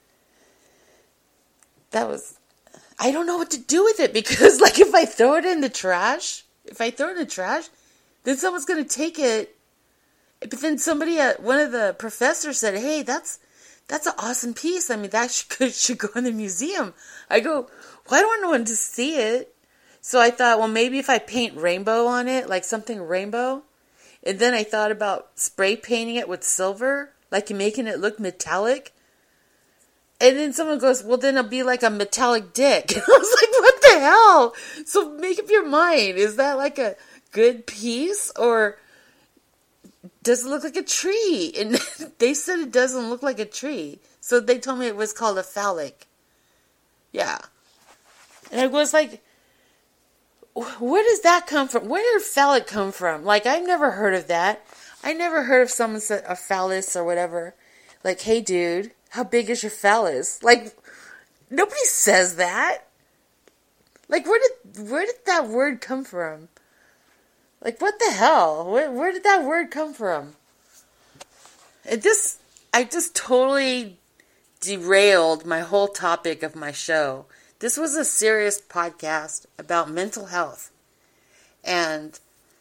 That was, I don't know what to do with it, because like if I throw it in the trash, if I throw it in the trash, then someone's going to take it. But then somebody, at one of the professors said, hey, that's, that's an awesome piece. I mean, that should, should go in the museum. I go, well, I don't want no one to see it. So I thought, well, maybe if I paint rainbow on it, like something rainbow. And then I thought about spray painting it with silver, like making it look metallic. And then someone goes, well, then it'll be like a metallic dick. And I was like, what the hell? So make up your mind. Is that like a good piece, or does it look like a tree? And they said it doesn't look like a tree. So they told me it was called a phallic. Yeah. And I was like, where does that come from? Where did phallic come from? Like, I've never heard of that. I never heard of someone said a phallus or whatever. Like, hey, dude, how big is your phallus? Like, nobody says that. Like, where did where did that word come from? Like, what the hell? Where, where did that word come from? And this, I just totally derailed my whole topic of my show. This was a serious podcast about mental health and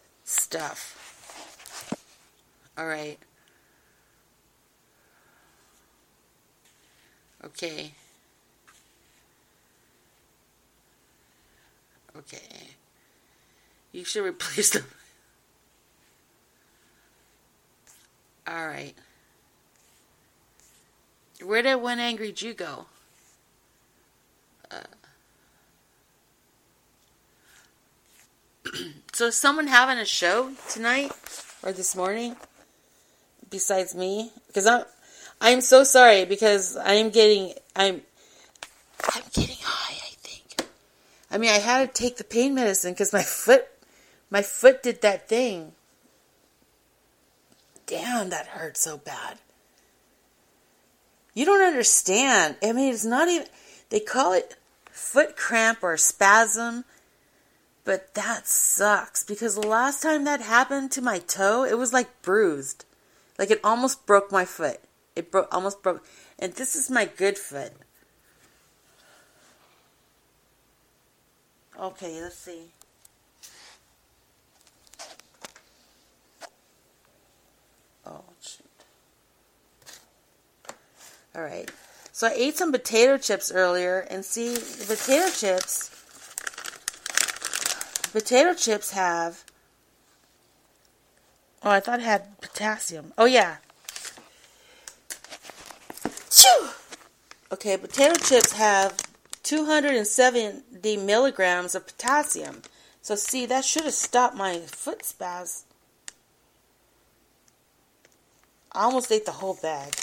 stuff. All right. Okay. Okay. You should replace them. All right. Where did One Angry Jew go? Uh, so is someone having a show tonight or this morning besides me? Because I'm, I'm so sorry, because I'm getting, I'm, I'm getting high, I think. I mean, I had to take the pain medicine because my foot, my foot did that thing. Damn, that hurt so bad. You don't understand. I mean, it's not even, they call it foot cramp or spasm, but that sucks, because the last time that happened to my toe, it was like bruised. Like it almost broke my foot. It broke, almost broke. And this is my good foot. Okay, let's see. Oh, shoot. All right. So I ate some potato chips earlier, and see, the potato chips, potato chips have, oh, I thought it had potassium. Oh, yeah. Choo! Okay, potato chips have two hundred seventy milligrams of potassium. So see, that should have stopped my foot spasm. I almost ate the whole bag.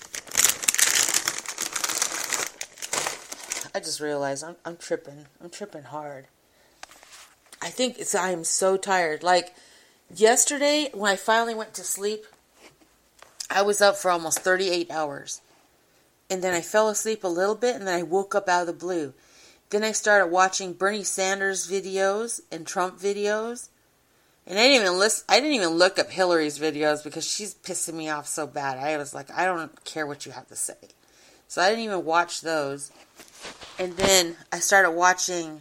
I just realized I'm I'm tripping. I'm tripping hard. I think it's I am so tired. Like yesterday when I finally went to sleep, I was up for almost thirty-eight hours. And then I fell asleep a little bit, and then I woke up out of the blue. Then I started watching Bernie Sanders videos and Trump videos. And I didn't even listen, I didn't even look up Hillary's videos because she's pissing me off so bad. I was like, I don't care what you have to say. So I didn't even watch those. And then I started watching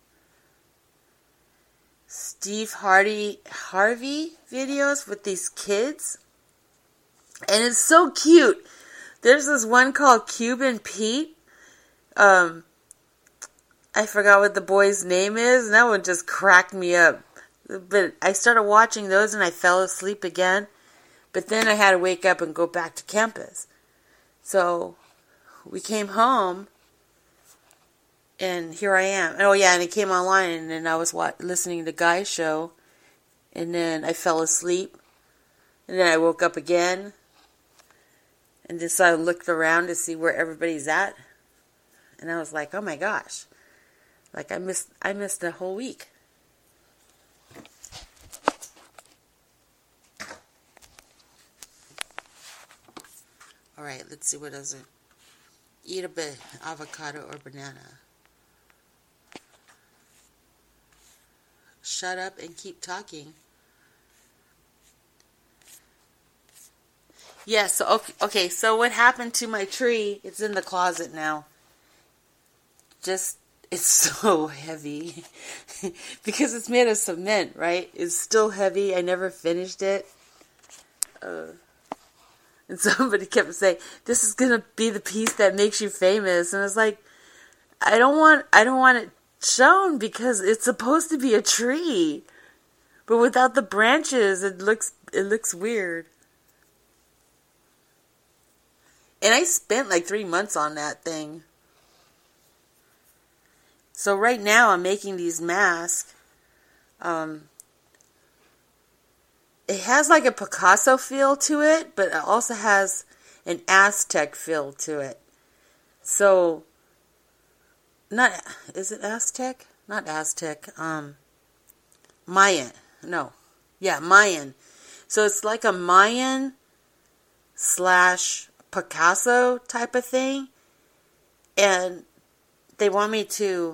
Steve Harvey Harvey videos with these kids. And it's so cute. There's this one called Cuban Pete. Um, I forgot what the boy's name is, and that one just cracked me up. But I started watching those and I fell asleep again. But then I had to wake up and go back to campus. So we came home, and here I am. Oh yeah, and it came online, and then I was wa- listening to Guy's show, and then I fell asleep, and then I woke up again, and just I looked around to see where everybody's at, and I was like, oh my gosh, like I missed I missed a whole week. All right, let's see what else. Eat a bit avocado or banana. Shut up and keep talking. Yes, yeah, so okay, okay, so what happened to my tree? It's in the closet now. Just, it's so heavy. Because it's made of cement, right? It's still heavy. I never finished it. Uh, and somebody kept saying, this is going to be the piece that makes you famous. And I was like, I don't want, I don't want it shown because it's supposed to be a tree. But without the branches, it looks, it looks weird. And I spent like three months on that thing. So right now I'm making these masks. Um, it has like a Picasso feel to it, but it also has an Aztec feel to it. So, not, is it Aztec? Not Aztec. Um, Mayan. No. Yeah, Mayan. So it's like a Mayan slash Picasso type of thing. And they want me to,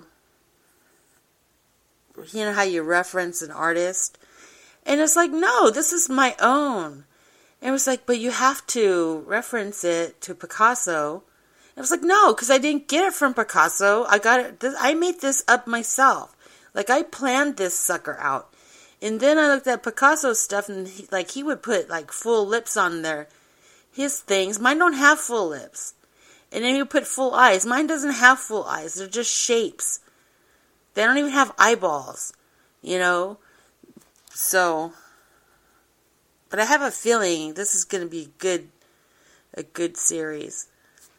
you know how you reference an artist? And it's like, no, this is my own. And it was like, but you have to reference it to Picasso. And I was like, no, because I didn't get it from Picasso. I got it, this, I made this up myself. Like, I planned this sucker out. And then I looked at Picasso's stuff, and he, like, he would put, like, full lips on there. His things. Mine don't have full lips. And then he would put full eyes. Mine doesn't have full eyes. They're just shapes. They don't even have eyeballs. You know? So, but I have a feeling this is going to be good, a good series.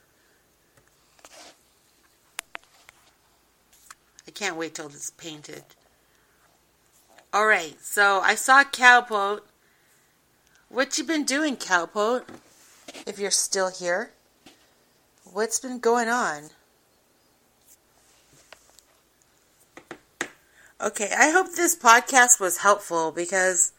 I can't wait till it's painted. Alright, so I saw Cowpote. What you been doing, Cowpote? If you're still here. What's been going on? Okay, I hope this podcast was helpful because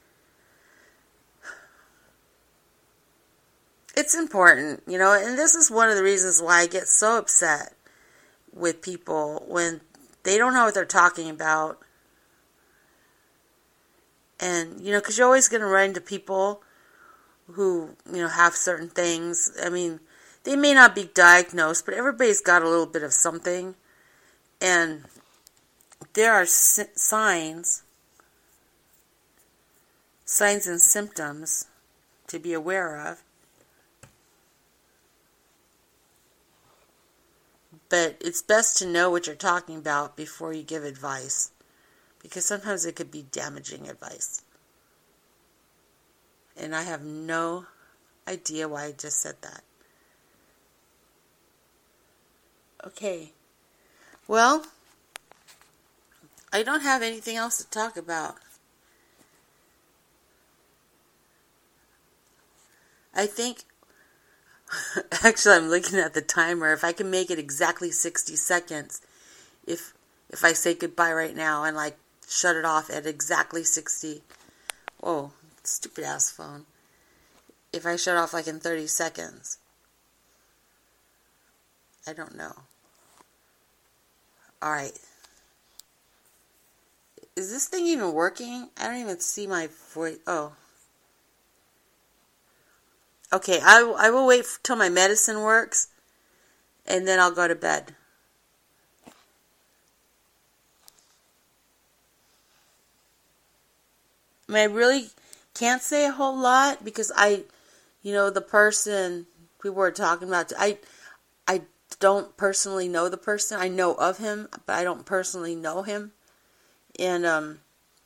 it's important, you know, and this is one of the reasons why I get so upset with people when they don't know what they're talking about. And, you know, because you're always going to run into people who, you know, have certain things. I mean, they may not be diagnosed, but everybody's got a little bit of something. And there are signs, signs and symptoms to be aware of. But it's best to know what you're talking about before you give advice. Because sometimes it could be damaging advice. And I have no idea why I just said that. Okay. Well, I don't have anything else to talk about. I think, actually I'm looking at the timer. If I can make it exactly sixty seconds, if if I say goodbye right now and like shut it off at exactly sixty, whoa, stupid ass phone. If I shut off like in thirty seconds, I don't know. Alright. Is this thing even working? I don't even see my voice. Oh. Okay, I, I will wait till my medicine works, and then I'll go to bed. I mean, I really can't say a whole lot because I, you know, the person we were talking about, I, I don't personally know the person. I know of him, but I don't personally know him. And, um,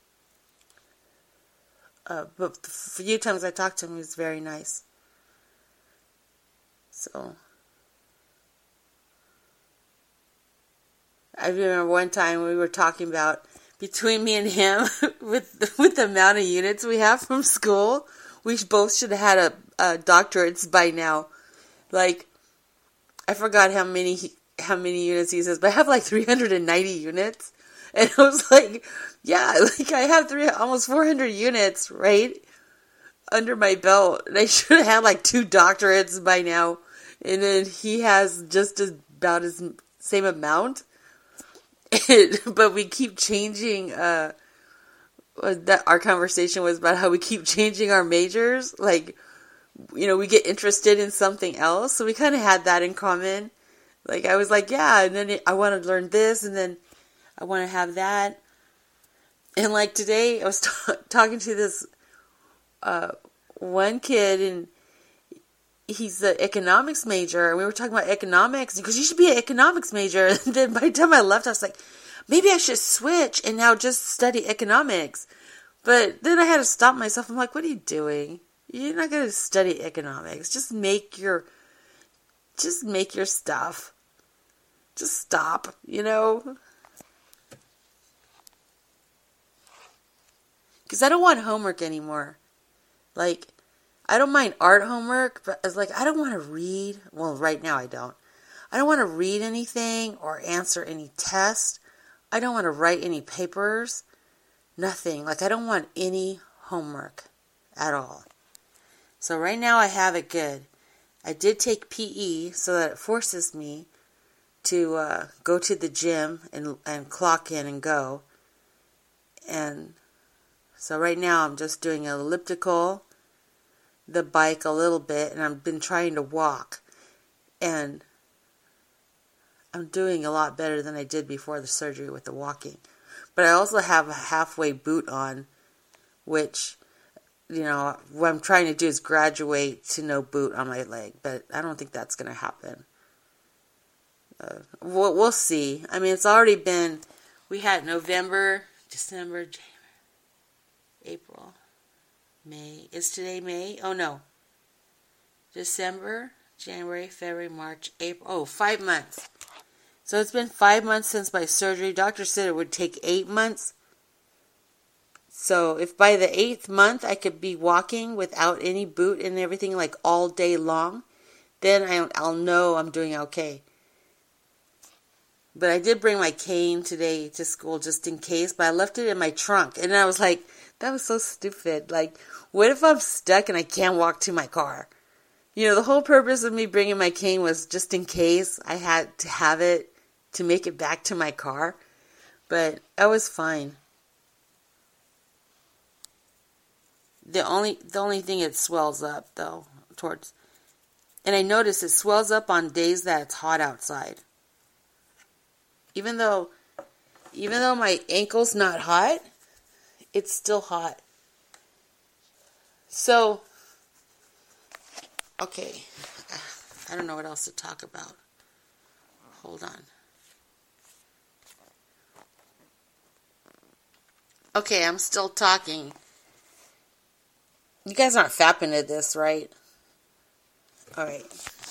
uh, but the few times I talked to him, he was very nice. So, I remember one time we were talking about, between me and him, with, with the amount of units we have from school, we both should have had a, a doctorates by now. Like, I forgot how many how many units he says, but I have like three hundred ninety units. And I was like, yeah, like I have three almost four hundred units, right, under my belt. And I should have had like two doctorates by now. And then he has just about as same amount. But we keep changing, uh, that our conversation was about how we keep changing our majors. Like, you know, we get interested in something else. So we kind of had that in common. Like, I was like, yeah, and then I want to learn this, and then I want to have that. And, like, today I was t- talking to this uh, one kid, and he's an economics major, and we were talking about economics, because you should be an economics major. And then by the time I left, I was like, maybe I should switch and now just study economics. But then I had to stop myself. I'm like, what are you doing? You're not going to study economics. Just make your, just make your stuff. Just stop, you know? Because I don't want homework anymore. Like, I don't mind art homework, but it's like, I don't want to read. Well, right now I don't. I don't want to read anything or answer any tests. I don't want to write any papers. Nothing. Like, I don't want any homework at all. So right now I have it good. I did take P E so that it forces me to uh, go to the gym and and clock in and go. And so right now I'm just doing an elliptical, the bike a little bit, and I've been trying to walk. And I'm doing a lot better than I did before the surgery with the walking. But I also have a halfway boot on, which, you know, what I'm trying to do is graduate to no boot on my leg, but I don't think that's going to happen. Uh, we'll, we'll see. I mean, it's already been, we had November, December, January, April, May. Is today May? Oh, no. December, January, February, March, April. Oh, five months. So it's been five months since my surgery. Doctor said it would take eight months. So if by the eighth month I could be walking without any boot and everything, like all day long, then I, I'll know I'm doing okay. But I did bring my cane today to school just in case, but I left it in my trunk. And I was like, that was so stupid. Like, what if I'm stuck and I can't walk to my car? You know, the whole purpose of me bringing my cane was just in case I had to have it to make it back to my car. But I was fine. The only the only thing, it swells up, though, towards... And I notice it swells up on days that it's hot outside. Even though, even though my ankle's not hot, it's still hot. So, okay. I don't know what else to talk about. Hold on. Okay, I'm still talking. You guys aren't fapping at this, right? Alright.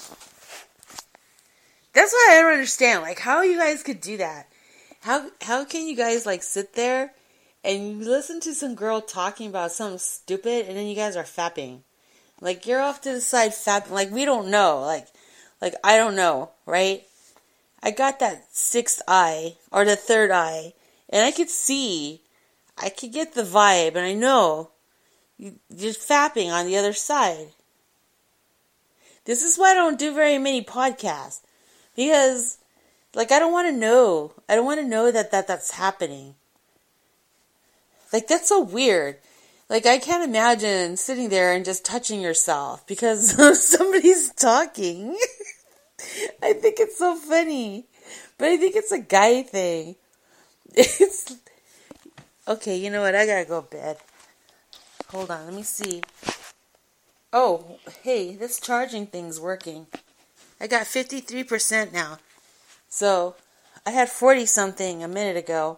That's what I don't understand. Like, how you guys could do that. How how can you guys, like, sit there and you listen to some girl talking about something stupid and then you guys are fapping? Like, you're off to the side fapping. Like, we don't know. Like, like I don't know, right? I got that sixth eye, or the third eye, and I could see, I could get the vibe, and I know you're fapping on the other side. This is why I don't do very many podcasts. Because, like, I don't want to know. I don't want to know that, that that's happening. Like, that's so weird. Like, I can't imagine sitting there and just touching yourself because somebody's talking. I think it's so funny. But I think it's a guy thing. It's... Okay, you know what? I gotta go to bed. Hold on, let me see. Oh, hey, this charging thing's working. I got fifty-three percent now. So, I had forty something a minute ago.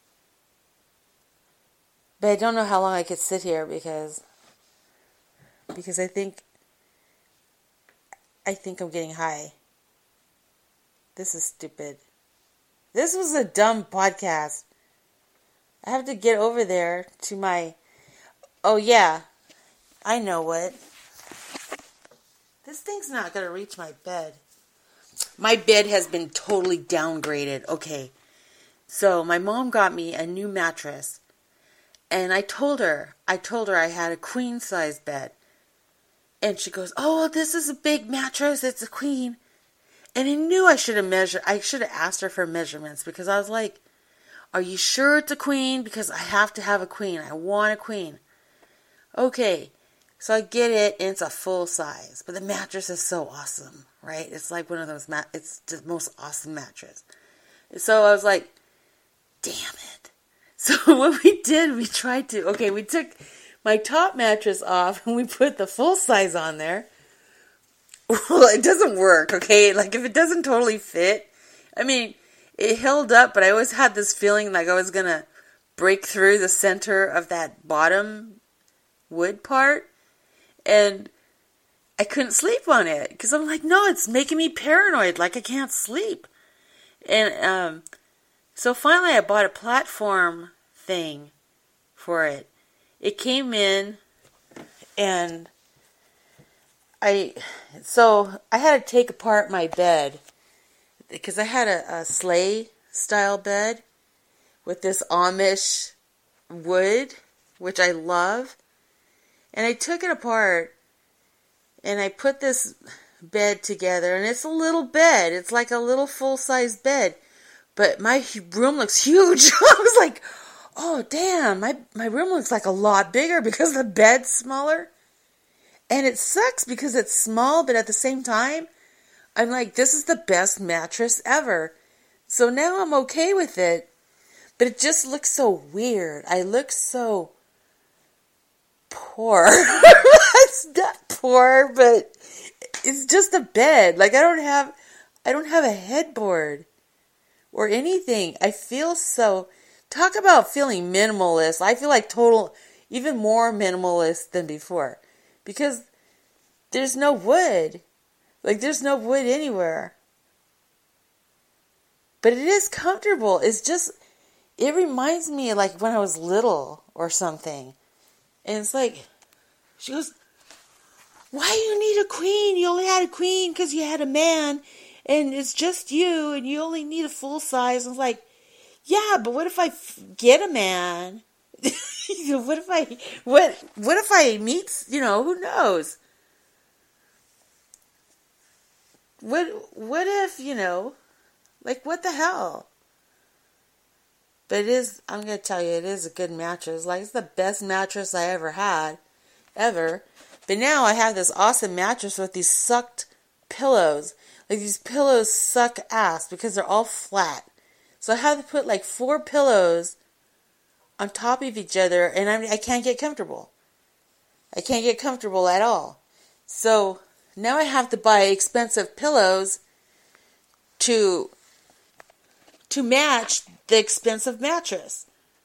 But I don't know how long I could sit here because because I think I think I'm getting high. This is stupid. This was a dumb podcast. I have to get over there to my... Oh, yeah. I know what. This thing's not going to reach my bed. My bed has been totally downgraded. Okay. So, my mom got me a new mattress. And I told her, I told her I had a queen-size bed. And she goes, oh, this is a big mattress. It's a queen. And I knew I should have measured. I should have asked her for measurements because I was like, are you sure it's a queen? Because I have to have a queen. I want a queen. Okay. So I get it, and it's a full size. But the mattress is so awesome, right? It's like one of those, mat- it's the most awesome mattress. So I was like, damn it. So what we did, we tried to, okay, we took my top mattress off, and we put the full size on there. Well, it doesn't work, okay? Like, if it doesn't totally fit, I mean, it held up, but I always had this feeling like I was going to break through the center of that bottom wood part, and I couldn't sleep on it, because I'm like, no, it's making me paranoid, like I can't sleep. And um, so finally I bought a platform thing for it. It came in, and I, so I had to take apart my bed because I had a, a sleigh style bed with this Amish wood, which I love. And I took it apart and I put this bed together, and it's a little bed. It's like a little full-size bed, but my room looks huge. I was like, oh damn, my, my room looks like a lot bigger because the bed's smaller. And it sucks because it's small, but at the same time, I'm like, this is the best mattress ever. So now I'm okay with it, but it just looks so weird. I look so poor. It's not poor, but it's just a bed. Like I don't have, I don't have a headboard or anything. I feel so, talk about feeling minimalist. I feel like total, even more minimalist than before. Because there's no wood. Like, there's no wood anywhere. But it is comfortable. It's just, it reminds me of like when I was little or something. And it's like, she goes, why do you need a queen? You only had a queen because you had a man. And it's just you. And you only need a full size. And it's like, yeah, but what if I f- get a man? What if I, what, what if I meet, you know, who knows? What, what if, you know, like, what the hell? But it is, I'm going to tell you, it is a good mattress. Like, it's the best mattress I ever had, ever. But now I have this awesome mattress with these sucked pillows. Like, these pillows suck ass because they're all flat. So I have to put, like, four pillows on top of each other, and I, I can't get comfortable. I can't get comfortable at all. So now I have to buy expensive pillows to to match the expensive mattress.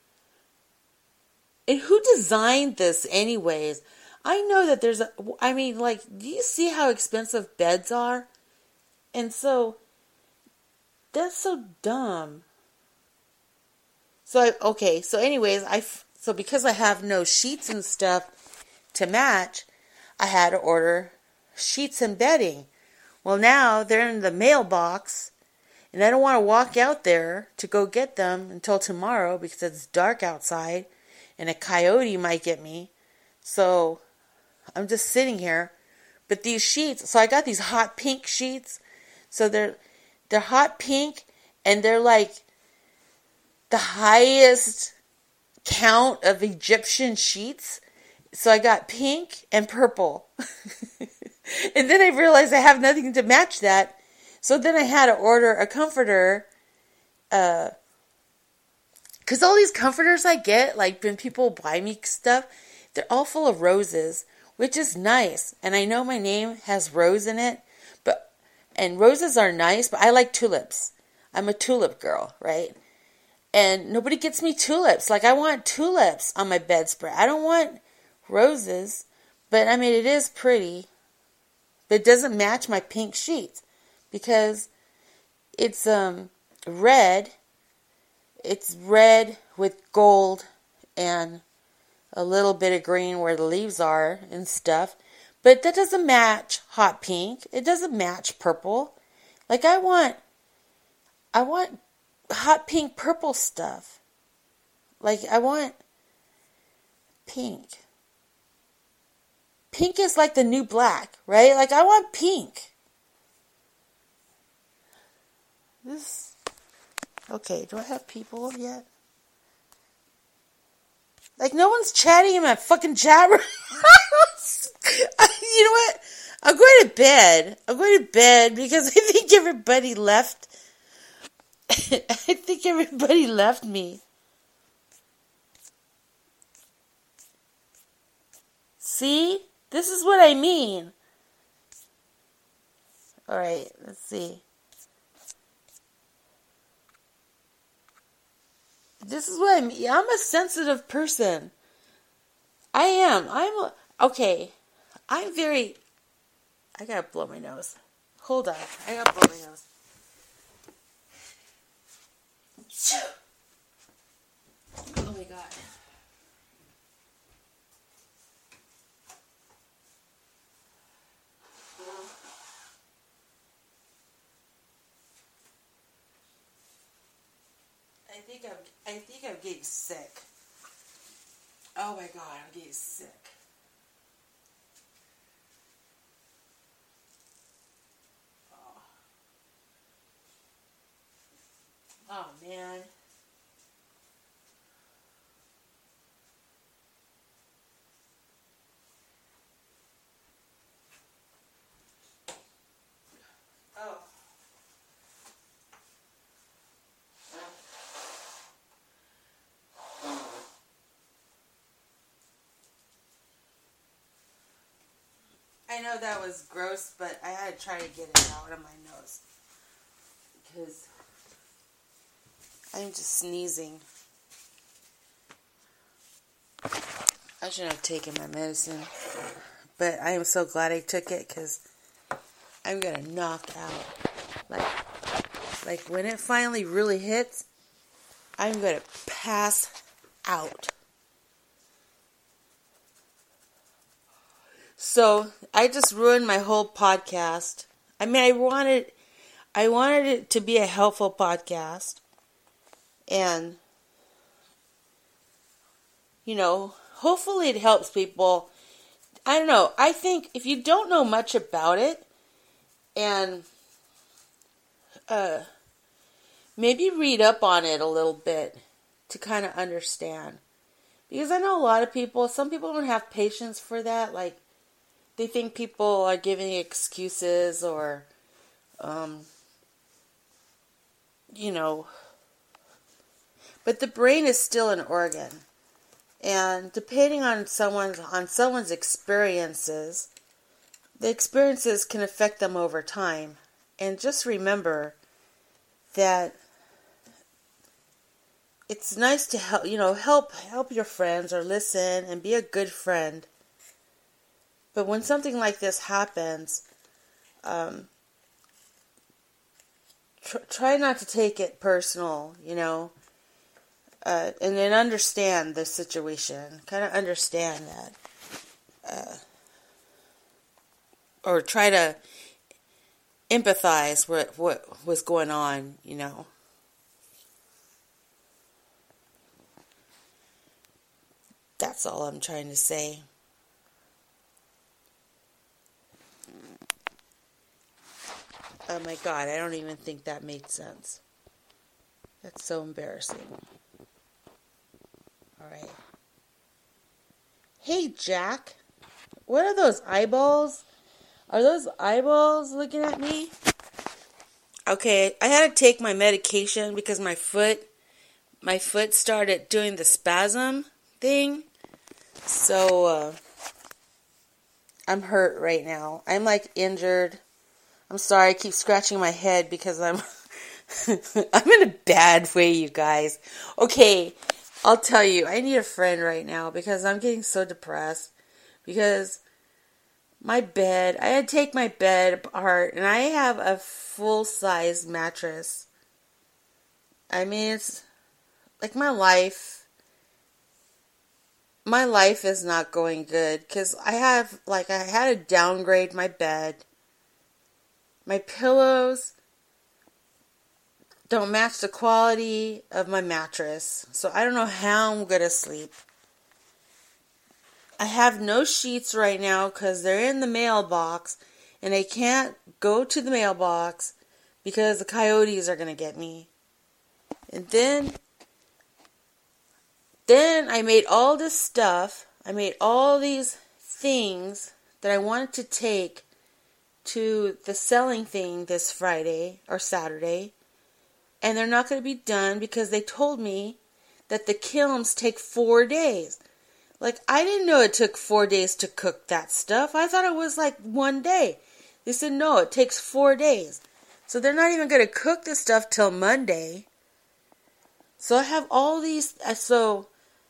And who designed this anyways? I know that there's a, I mean, like, do you see how expensive beds are? And so, that's so dumb. So, I, okay, so anyways, I, so because I have no sheets and stuff to match, I had to order sheets and bedding. Well, now they're in the mailbox, and I don't want to walk out there to go get them until tomorrow because it's dark outside, and a coyote might get me. So, I'm just sitting here. But these sheets, so I got these hot pink sheets. So they're they're hot pink, and they're like the highest count of Egyptian sheets. So I got pink and purple. And then I realized I have nothing to match that. So then I had to order a comforter. Uh, Because all these comforters I get, like when people buy me stuff, they're all full of roses, which is nice. And I know my name has rose in it. But And roses are nice, but I like tulips. I'm a tulip girl, right? And nobody gets me tulips. Like, I want tulips on my bedspread. I don't want roses. But, I mean, it is pretty. But it doesn't match my pink sheets. Because it's um red. It's red with gold and a little bit of green where the leaves are and stuff. But that doesn't match hot pink. It doesn't match purple. Like, I want, I want hot pink purple stuff. Like, I want pink. Pink is like the new black, right? Like, I want pink. This, okay, do I have people yet? Like, no one's chatting in my fucking chat room. You know what? I'm going to bed. I'm going to bed because I think everybody left. I think everybody left me. See? This is what I mean. Alright, let's see. This is what I mean. I'm a sensitive person. I am. I'm a, okay. I'm very... I gotta blow my nose. Hold on. I gotta blow my nose. Oh my god. I think I'm, I think I'm getting sick. Oh my god, I'm getting sick. Oh, oh man. Oh. I know that was gross, but I had to try to get it out of my nose. Because I'm just sneezing. I shouldn't have taken my medicine. But I am so glad I took it because I'm going to knock out. Like, like when it finally really hits, I'm going to pass out. So I just ruined my whole podcast. I mean, I wanted, I wanted it to be a helpful podcast, and you know, hopefully it helps people. I don't know. I think if you don't know much about it, and uh, maybe read up on it a little bit to kind of understand, because I know a lot of people. Some people don't have patience for that, like. They think people are giving excuses or, um, you know, but the brain is still an organ, and depending on someone's on someone's experiences, the experiences can affect them over time. And just remember that it's nice to help, you know, help help your friends or listen and be a good friend. But when something like this happens, um, tr- try not to take it personal, you know, uh, and then understand the situation. Kind of understand that. Uh, or try to empathize with what was going on, you know. That's all I'm trying to say. Oh my god, I don't even think that made sense. That's so embarrassing. Alright. Hey, Jack. What are those eyeballs? Are those eyeballs looking at me? Okay, I had to take my medication because my foot, my foot started doing the spasm thing. So, uh, I'm hurt right now. I'm like injured. I'm sorry, I keep scratching my head because I'm I'm in a bad way, you guys. Okay, I'll tell you, I need a friend right now because I'm getting so depressed. Because my bed, I had to take my bed apart, and I have a full-size mattress. I mean, it's like my life, my life is not going good because I have, like, I had to downgrade my bed. My pillows don't match the quality of my mattress, so I don't know how I'm going to sleep. I have no sheets right now because they're in the mailbox, and I can't go to the mailbox because the coyotes are going to get me. And then, then I made all this stuff. I made all these things that I wanted to take to the selling thing this Friday or Saturday. And they're not going to be done because they told me that the kilns take four days. Like, I didn't know it took four days to cook that stuff. I thought it was like one day. They said, no, it takes four days. So they're not even going to cook this stuff till Monday. So I have all these, so,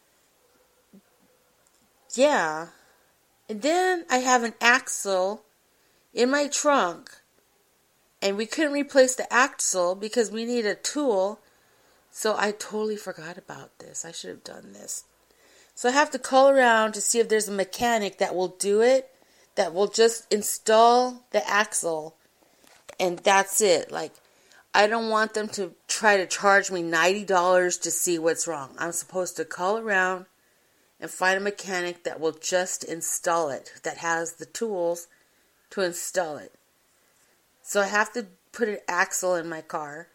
yeah. And then I have an axle in my trunk. And we couldn't replace the axle because we need a tool. So I totally forgot about this. I should have done this. So I have to call around to see if there's a mechanic that will do it, that will just install the axle, and that's it. Like, I don't want them to try to charge me ninety dollars to see what's wrong. I'm supposed to call around and find a mechanic that will just install it, that has the tools to install it. So I have to put an axle in my car,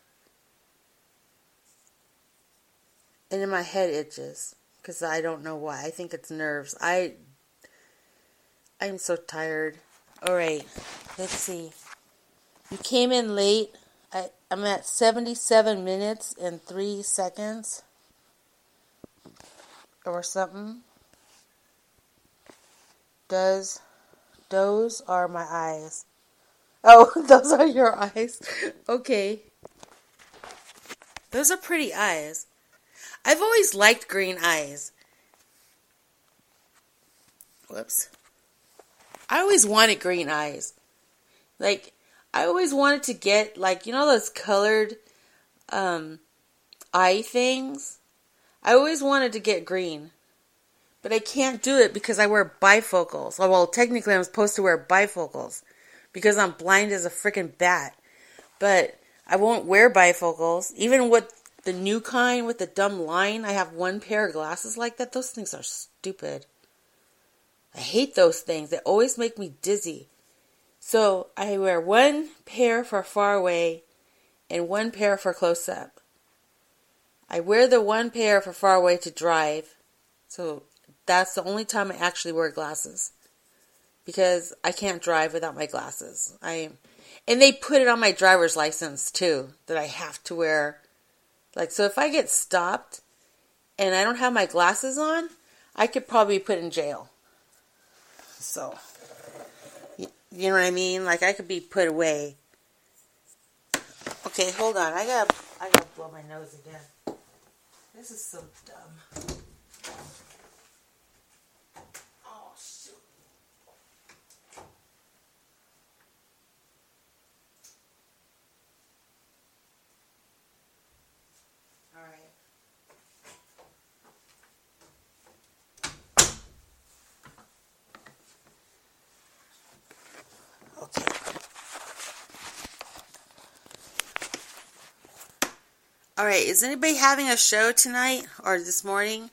and then my head itches. Because I don't know why. I think it's nerves. I, I'm so tired. Alright, let's see. You came in late. I, I'm at seventy-seven minutes and three seconds. Or something. Does, those are my eyes. Oh, those are your eyes. Okay. Those are pretty eyes. I've always liked green eyes. Whoops. I always wanted green eyes. Like, I always wanted to get, like, you know those colored um, eye things? I always wanted to get green. But I can't do it because I wear bifocals. Well, technically I'm supposed to wear bifocals because I'm blind as a freaking bat. But I won't wear bifocals. Even with the new kind with the dumb line, I have one pair of glasses like that. Those things are stupid. I hate those things. They always make me dizzy. So I wear one pair for far away and one pair for close up. I wear the one pair for far away to drive. So that's the only time I actually wear glasses. Because I can't drive without my glasses. I and they put it on my driver's license too, that I have to wear. Like, so if I get stopped and I don't have my glasses on, I could probably be put in jail. So, you know what I mean? Like, I could be put away. Okay, hold on. I gotta, I gotta blow my nose again. This is so dumb. Oh, shoot. All right. Okay. All right, is anybody having a show tonight or this morning?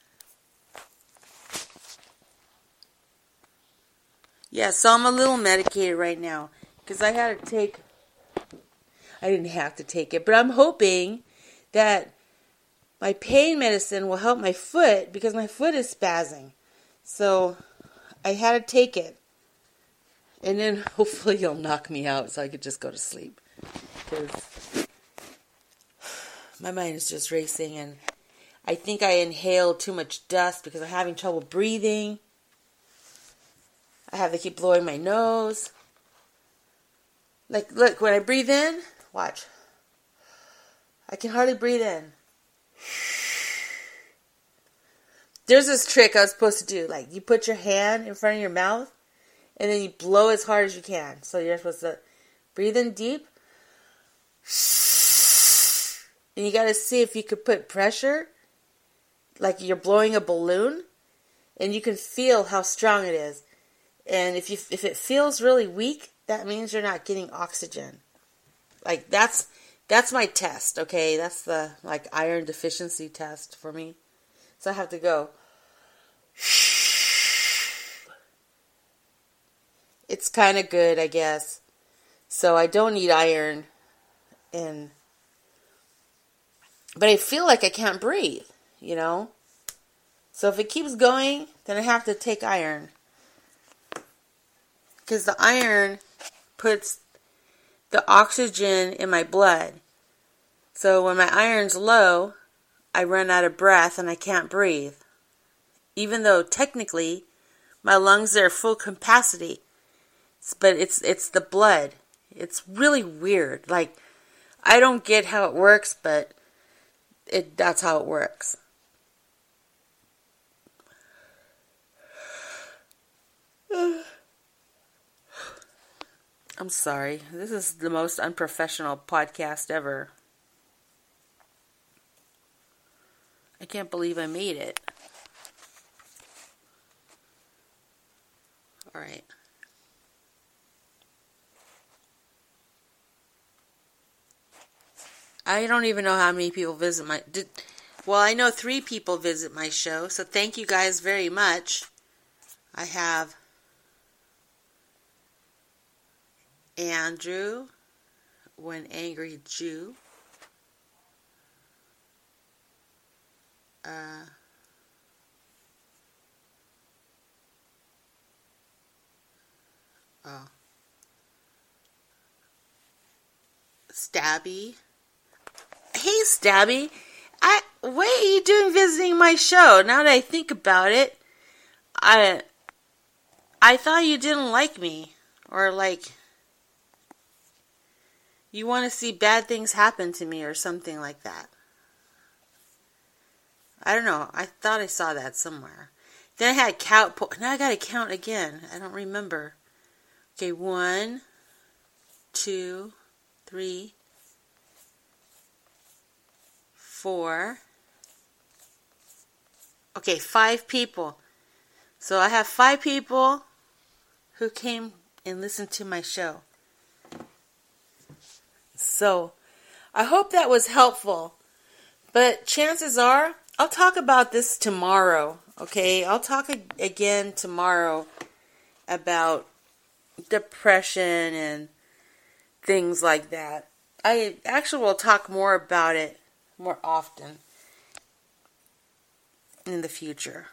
Yeah, so I'm a little medicated right now because I had to take, I didn't have to take it, but I'm hoping that my pain medicine will help my foot because my foot is spazzing. So I had to take it. And then hopefully it'll knock me out so I could just go to sleep. Because my mind is just racing, and I think I inhaled too much dust because I'm having trouble breathing. I have to keep blowing my nose. Like, look, when I breathe in, watch. I can hardly breathe in. There's this trick I was supposed to do. Like, you put your hand in front of your mouth, and then you blow as hard as you can. So you're supposed to breathe in deep. And you got to see if you could put pressure, like you're blowing a balloon, and you can feel how strong it is. And if you if it feels really weak, that means you're not getting oxygen. Like, that's that's my test, okay? That's the, like, iron deficiency test for me. So I have to go. It's kind of good, I guess. So I don't need iron. And but I feel like I can't breathe, you know? So if it keeps going, then I have to take iron. Because the iron puts the oxygen in my blood. So when my iron's low, I run out of breath and I can't breathe. Even though technically my lungs are full capacity. But it's it's the blood. It's really weird. Like, I don't get how it works, but it that's how it works. I'm sorry. This is the most unprofessional podcast ever. I can't believe I made it. All right. I don't even know how many people visit my... Did, well, I know three people visit my show, so thank you guys very much. I have Andrew, One Angry Jew. Uh, oh. Stabby. Hey, Stabby. I, what are you doing visiting my show? Now that I think about it, I, I thought you didn't like me. Or, like, you want to see bad things happen to me or something like that. I don't know. I thought I saw that somewhere. Then I had count. Now I got to count again. I don't remember. Okay, one, two, three, four. Okay, five people. So I have five people who came and listened to my show. So I hope that was helpful. But chances are, I'll talk about this tomorrow. Okay, I'll talk again tomorrow about depression and things like that. I actually will talk more about it more often in the future.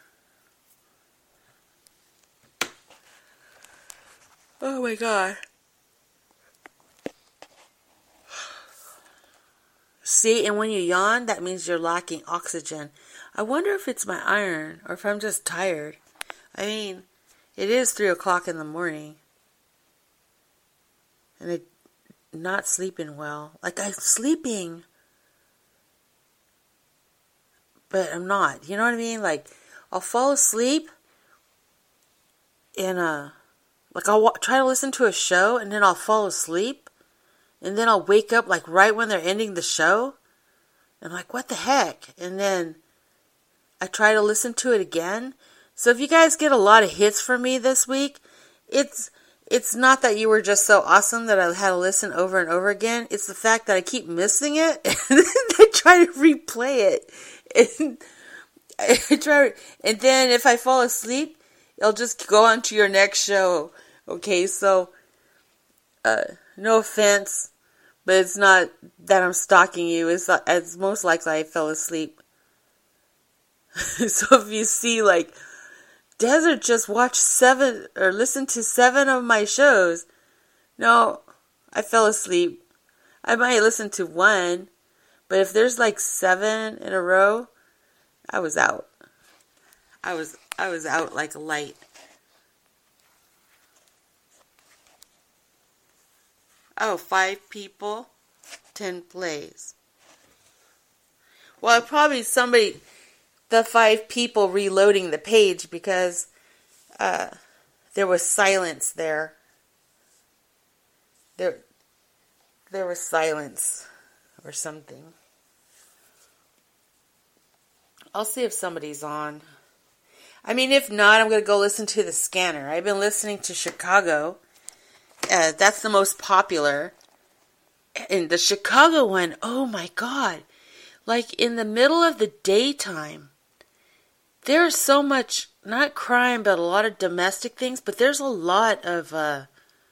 Oh my God. See, and when you yawn, that means you're lacking oxygen. I wonder if it's my iron or if I'm just tired. I mean, it is three o'clock in the morning. And I'm not sleeping well. Like, I'm sleeping, but I'm not. You know what I mean? Like, I'll fall asleep and, uh, like, I'll w- try to listen to a show and then I'll fall asleep. And then I'll wake up, like, right when they're ending the show. And I'm like, what the heck? And then I try to listen to it again. So if you guys get a lot of hits from me this week, it's it's not that you were just so awesome that I had to listen over and over again. It's the fact that I keep missing it. And then I try to replay it. And I try, and then if I fall asleep, it'll just go on to your next show. Okay, so uh, no offense, but it's not that I'm stalking you. It's, it's most likely I fell asleep. So if you see, like, Desert just watched seven, or listened to seven of my shows, no, I fell asleep. I might listen to one, but if there's like seven in a row, I was out. I was, I was out like a light. Oh, five people, ten plays. Well, probably somebody, the five people reloading the page because uh, there was silence there. There, there was silence or something. I'll see if somebody's on. I mean, if not, I'm going to go listen to the scanner. I've been listening to Chicago. Uh, that's the most popular. And the Chicago one, oh my God. Like in the middle of the daytime, there's so much, not crime, but a lot of domestic things. But there's a lot of, uh,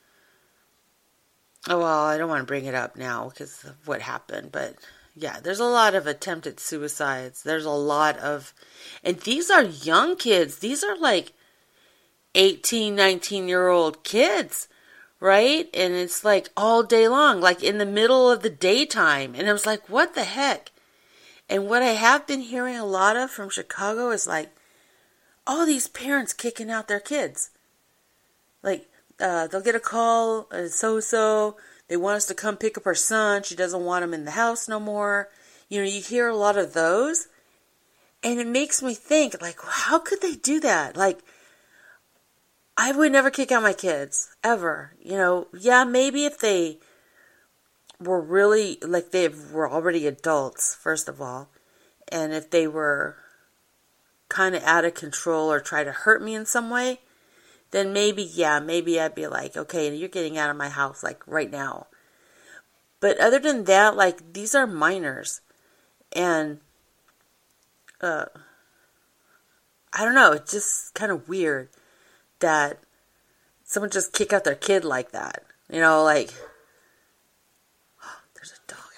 oh, well, I don't want to bring it up now because of what happened. But yeah, there's a lot of attempted suicides. There's a lot of, and these are young kids. These are like eighteen, nineteen year old kids, right? And it's like all day long, like in the middle of the daytime. And I was like, what the heck? And what I have been hearing a lot of from Chicago is like all these parents kicking out their kids. Like, uh, they'll get a call, uh, so-so, they want us to come pick up her son. She doesn't want him in the house no more. You know, you hear a lot of those. And it makes me think, like, how could they do that? Like, I would never kick out my kids, ever. You know, yeah, maybe if they were really, like, they were already adults, first of all. And if they were kind of out of control or try to hurt me in some way, then maybe, yeah, maybe I'd be like, okay, you're getting out of my house, like, right now. But other than that, like, these are minors. And, uh, I don't know, it's just kind of weird that someone just kick out their kid like that. You know, like, oh, there's a dog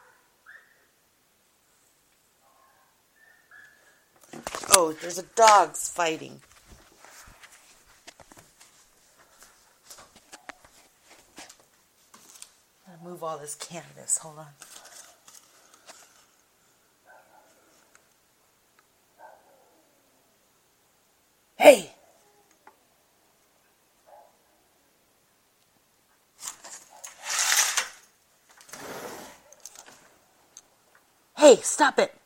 out there. Oh, there's a dog's fighting. Move all this canvas. Hold on. Hey! Hey, stop it!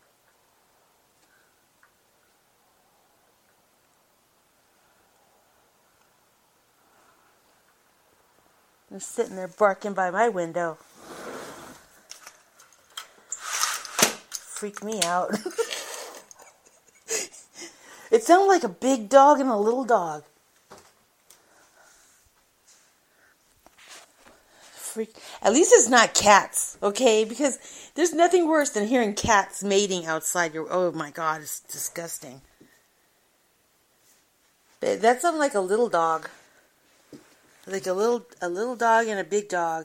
They're sitting there barking by my window. Freak me out. It sounded like a big dog and a little dog. Freak. At least it's not cats, okay? Because there's nothing worse than hearing cats mating outside your... Oh my God, it's disgusting. But that sounded like a little dog. Like a little a little dog and a big dog.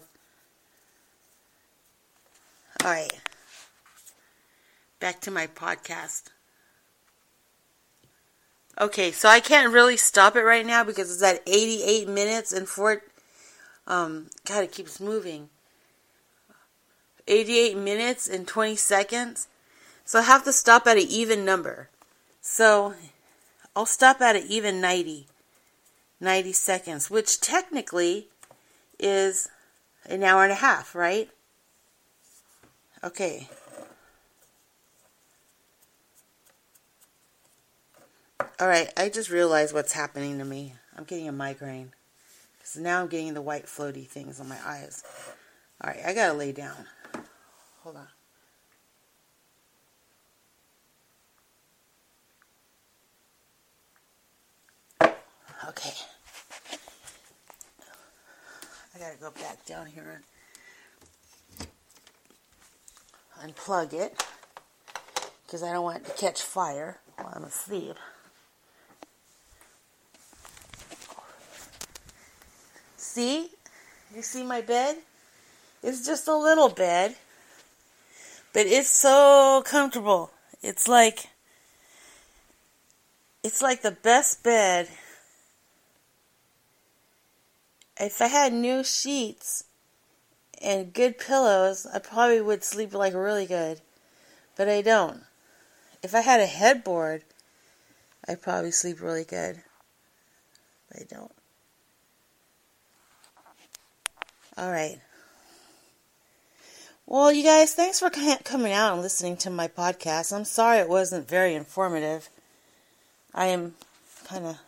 Alright. Back to my podcast. Okay, so I can't really stop it right now because it's at eighty-eight minutes and for it, um, God, it keeps moving. eighty-eight minutes and twenty seconds. So I have to stop at an even number. So I'll stop at an even ninety. ninety seconds, which technically is an hour and a half, right? Okay. Alright, I just realized what's happening to me. I'm getting a migraine. So now I'm getting the white floaty things on my eyes. Alright, I gotta lay down. Hold on. Okay. I gotta go back down here and unplug it because I don't want it to catch fire while I'm asleep. See? You see my bed? It's just a little bed, but it's so comfortable. It's like it's like the best bed. If I had new sheets and good pillows, I probably would sleep like really good. But I don't. If I had a headboard, I'd probably sleep really good. But I don't. Alright. Well, you guys, thanks for coming out and listening to my podcast. I'm sorry it wasn't very informative. I am kind of...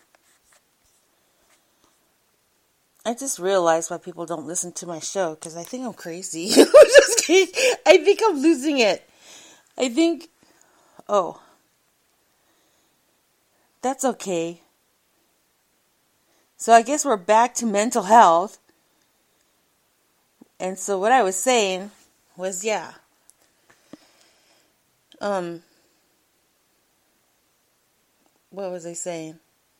I just realized why people don't listen to my show, because I think I'm crazy. I'm just kidding. I think I'm losing it. I think... Oh. That's okay. So I guess we're back to mental health. And so what I was saying was, yeah. Um... What was I saying?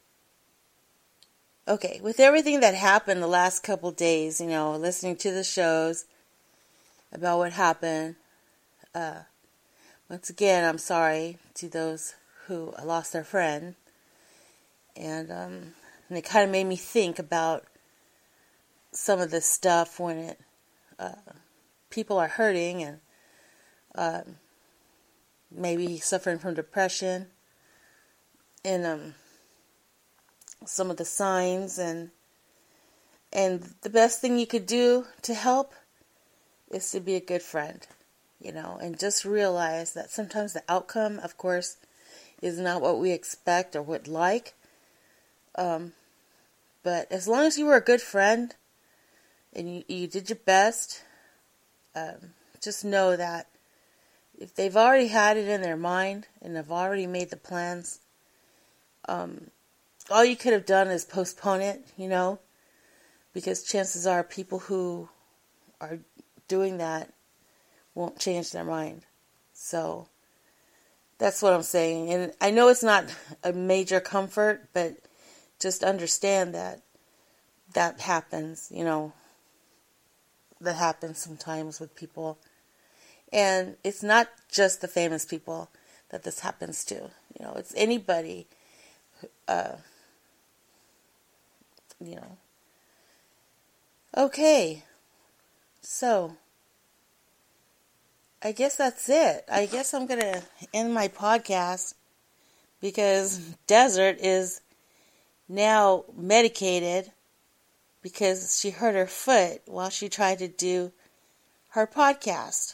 Okay, with everything that happened the last couple days, you know, listening to the shows about what happened, uh, once again, I'm sorry to those who lost their friend, and, um, and it kind of made me think about some of this stuff when it, uh, people are hurting and, uh, maybe suffering from depression, and, um, some of the signs, and and the best thing you could do to help is to be a good friend, you know, and just realize that sometimes the outcome, of course, is not what we expect or would like, um, but as long as you were a good friend and you, you did your best, um, just know that if they've already had it in their mind and have already made the plans, um, all you could have done is postpone it, you know, because chances are people who are doing that won't change their mind. So that's what I'm saying. And I know it's not a major comfort, but just understand that that happens, you know, that happens sometimes with people. And it's not just the famous people that this happens to, you know, it's anybody, uh, you know. Okay, so I guess that's it. I guess I'm going to end my podcast because Desert is now medicated because she hurt her foot while she tried to do her podcast.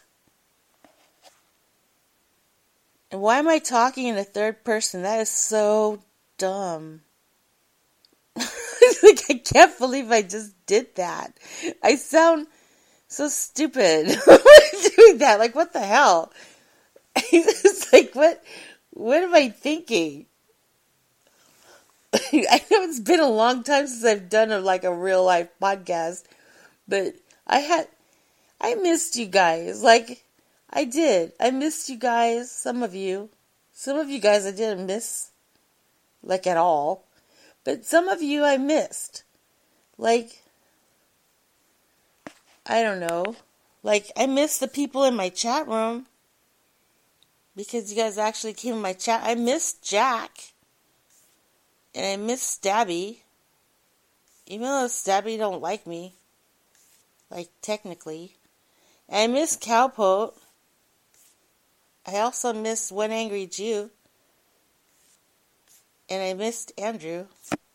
And why am I talking in the third person? That is so dumb. Like, I can't believe I just did that. I sound so stupid doing that. Like, what the hell? It's like, what, what am I thinking? I know it's been a long time since I've done a, like a real life podcast, but I had, I missed you guys. Like, I did. I missed you guys. Some of you, some of you guys I didn't miss, like, at all. But some of you I missed. Like, I don't know. Like, I missed the people in my chat room. Because you guys actually came in my chat. I missed Jack. And I missed Stabby. Even though Stabby don't like me. Like, technically. And I missed Cowpote. I also missed One Angry Jew. And I missed Andrew.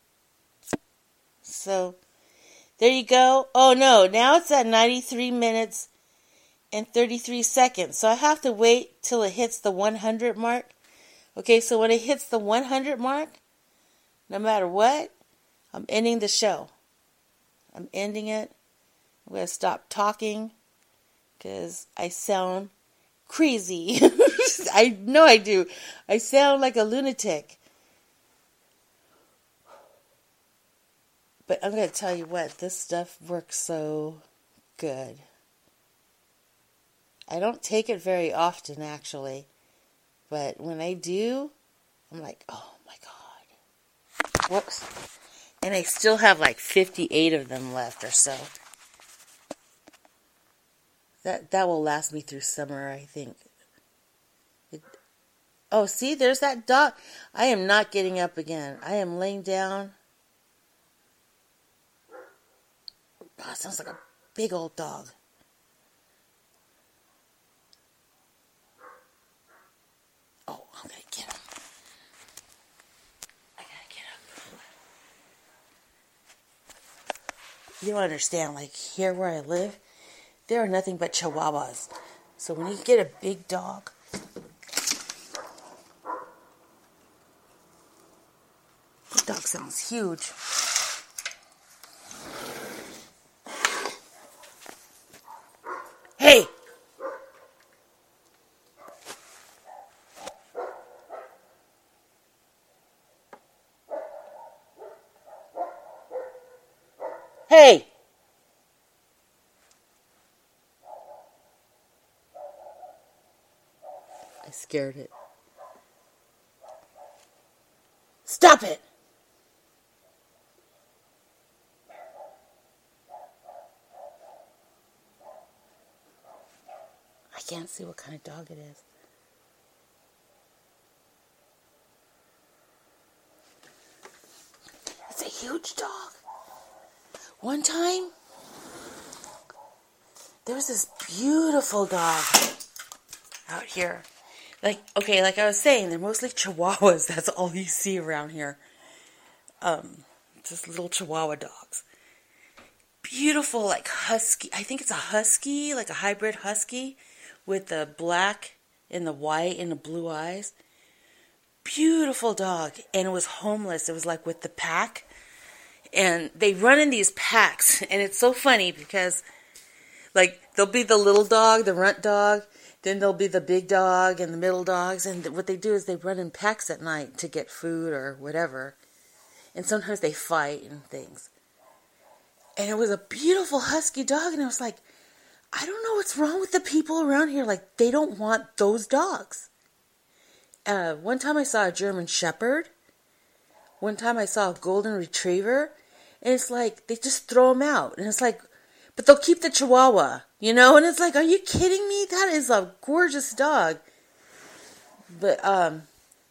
So, there you go. Oh no, now it's at ninety-three minutes and thirty-three seconds. So I have to wait till it hits the one hundred mark. Okay, so when it hits the one hundred mark, no matter what, I'm ending the show. I'm ending it. I'm going to stop talking because I sound crazy. I know I do. I sound like a lunatic. But I'm going to tell you what, this stuff works so good. I don't take it very often, actually. But when I do, I'm like, oh my God. Whoops. And I still have like fifty-eight of them left or so. That that will last me through summer, I think. It, oh, see, there's that dog. I am not getting up again. I am laying down. God, sounds like a big old dog. Oh, I'm gonna get him. I gotta get him. You don't understand, like, here where I live, There are nothing but Chihuahuas. So when you get a big dog, this dog sounds huge. Hey! Hey! I scared it. Stop it! I can't see what kind of dog it is. It's a huge dog. One time, there was this beautiful dog out here. Like, okay, like I was saying, they're mostly Chihuahuas. That's all you see around here. Um, just little Chihuahua dogs. Beautiful, like husky. I think it's a husky, like a hybrid husky with the black and the white and the blue eyes. Beautiful dog. And it was homeless. It was like with the pack. And they run in these packs. And it's so funny because, like, there'll be the little dog, the runt dog. Then there'll be the big dog and the middle dogs. And what they do is they run in packs at night to get food or whatever. And sometimes they fight and things. And it was a beautiful husky dog. And I was like, I don't know what's wrong with the people around here. Like, they don't want those dogs. Uh, one time I saw a German Shepherd. One time I saw a Golden Retriever. And it's like, they just throw them out. And it's like, but they'll keep the Chihuahua, you know? And it's like, are you kidding me? That is a gorgeous dog. But, um,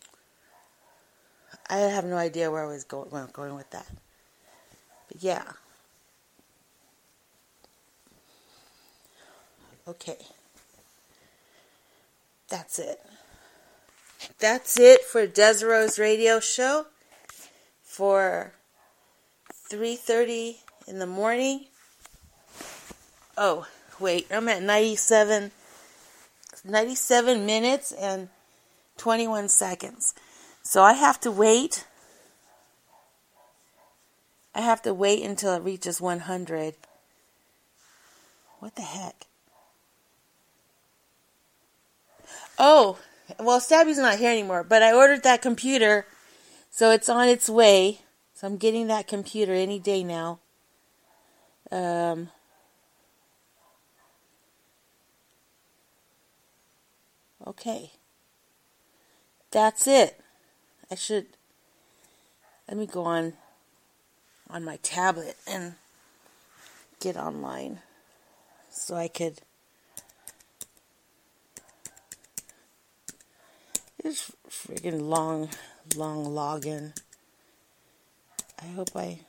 I have no idea where I was going, where I'm going with that. But yeah. Okay. That's it. That's it for Desiro's radio show for three thirty in the morning. Oh, wait, I'm at ninety-seven, ninety-seven minutes and twenty-one seconds. So I have to wait. I have to wait until it reaches one hundred. What the heck? Oh, well, Stabby's not here anymore, but I ordered that computer, so it's on its way. So I'm getting that computer any day now. Um... Okay. That's it. I should, let me go on, on my tablet and get online so I could, it's friggin' long, long login. I hope I,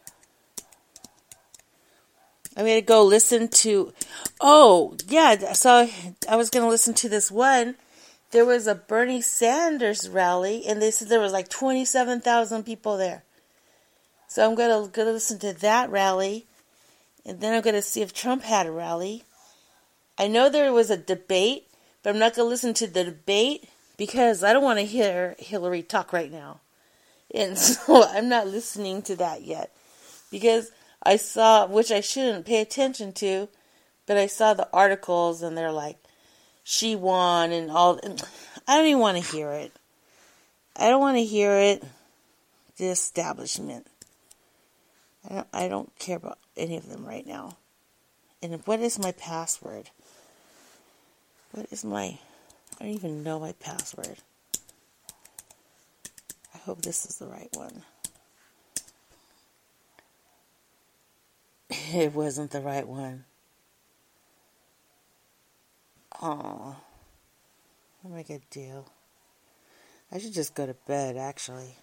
I'm going to go listen to, oh, yeah, so I was going to listen to this one. There was a Bernie Sanders rally, and they said there was like twenty-seven thousand people there. So I'm going to go listen to that rally, and then I'm going to see if Trump had a rally. I know there was a debate, but I'm not going to listen to the debate because I don't want to hear Hillary talk right now. And so I'm not listening to that yet because I saw, which I shouldn't pay attention to, but I saw the articles, and they're like, she won and all. And I don't even want to hear it. I don't want to hear it. The establishment. I don't, I don't care about any of them right now. And what is my password? What is my... I don't even know my password. I hope this is the right one. It wasn't the right one. Aw, what am I going to do? I should just go to bed, actually.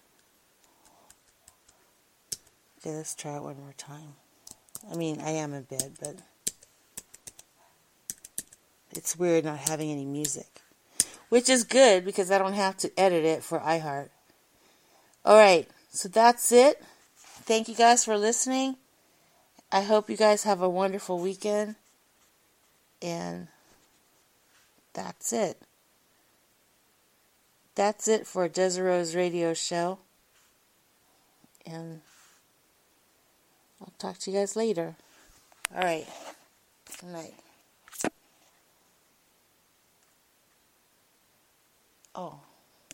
Okay, let's try it one more time. I mean, I am in bed, but it's weird not having any music. Which is good, because I don't have to edit it for iHeart. Alright, so that's it. Thank you guys for listening. I hope you guys have a wonderful weekend. And that's it. That's it for Desiro's radio show. And I'll talk to you guys later. All right. Good night. Oh.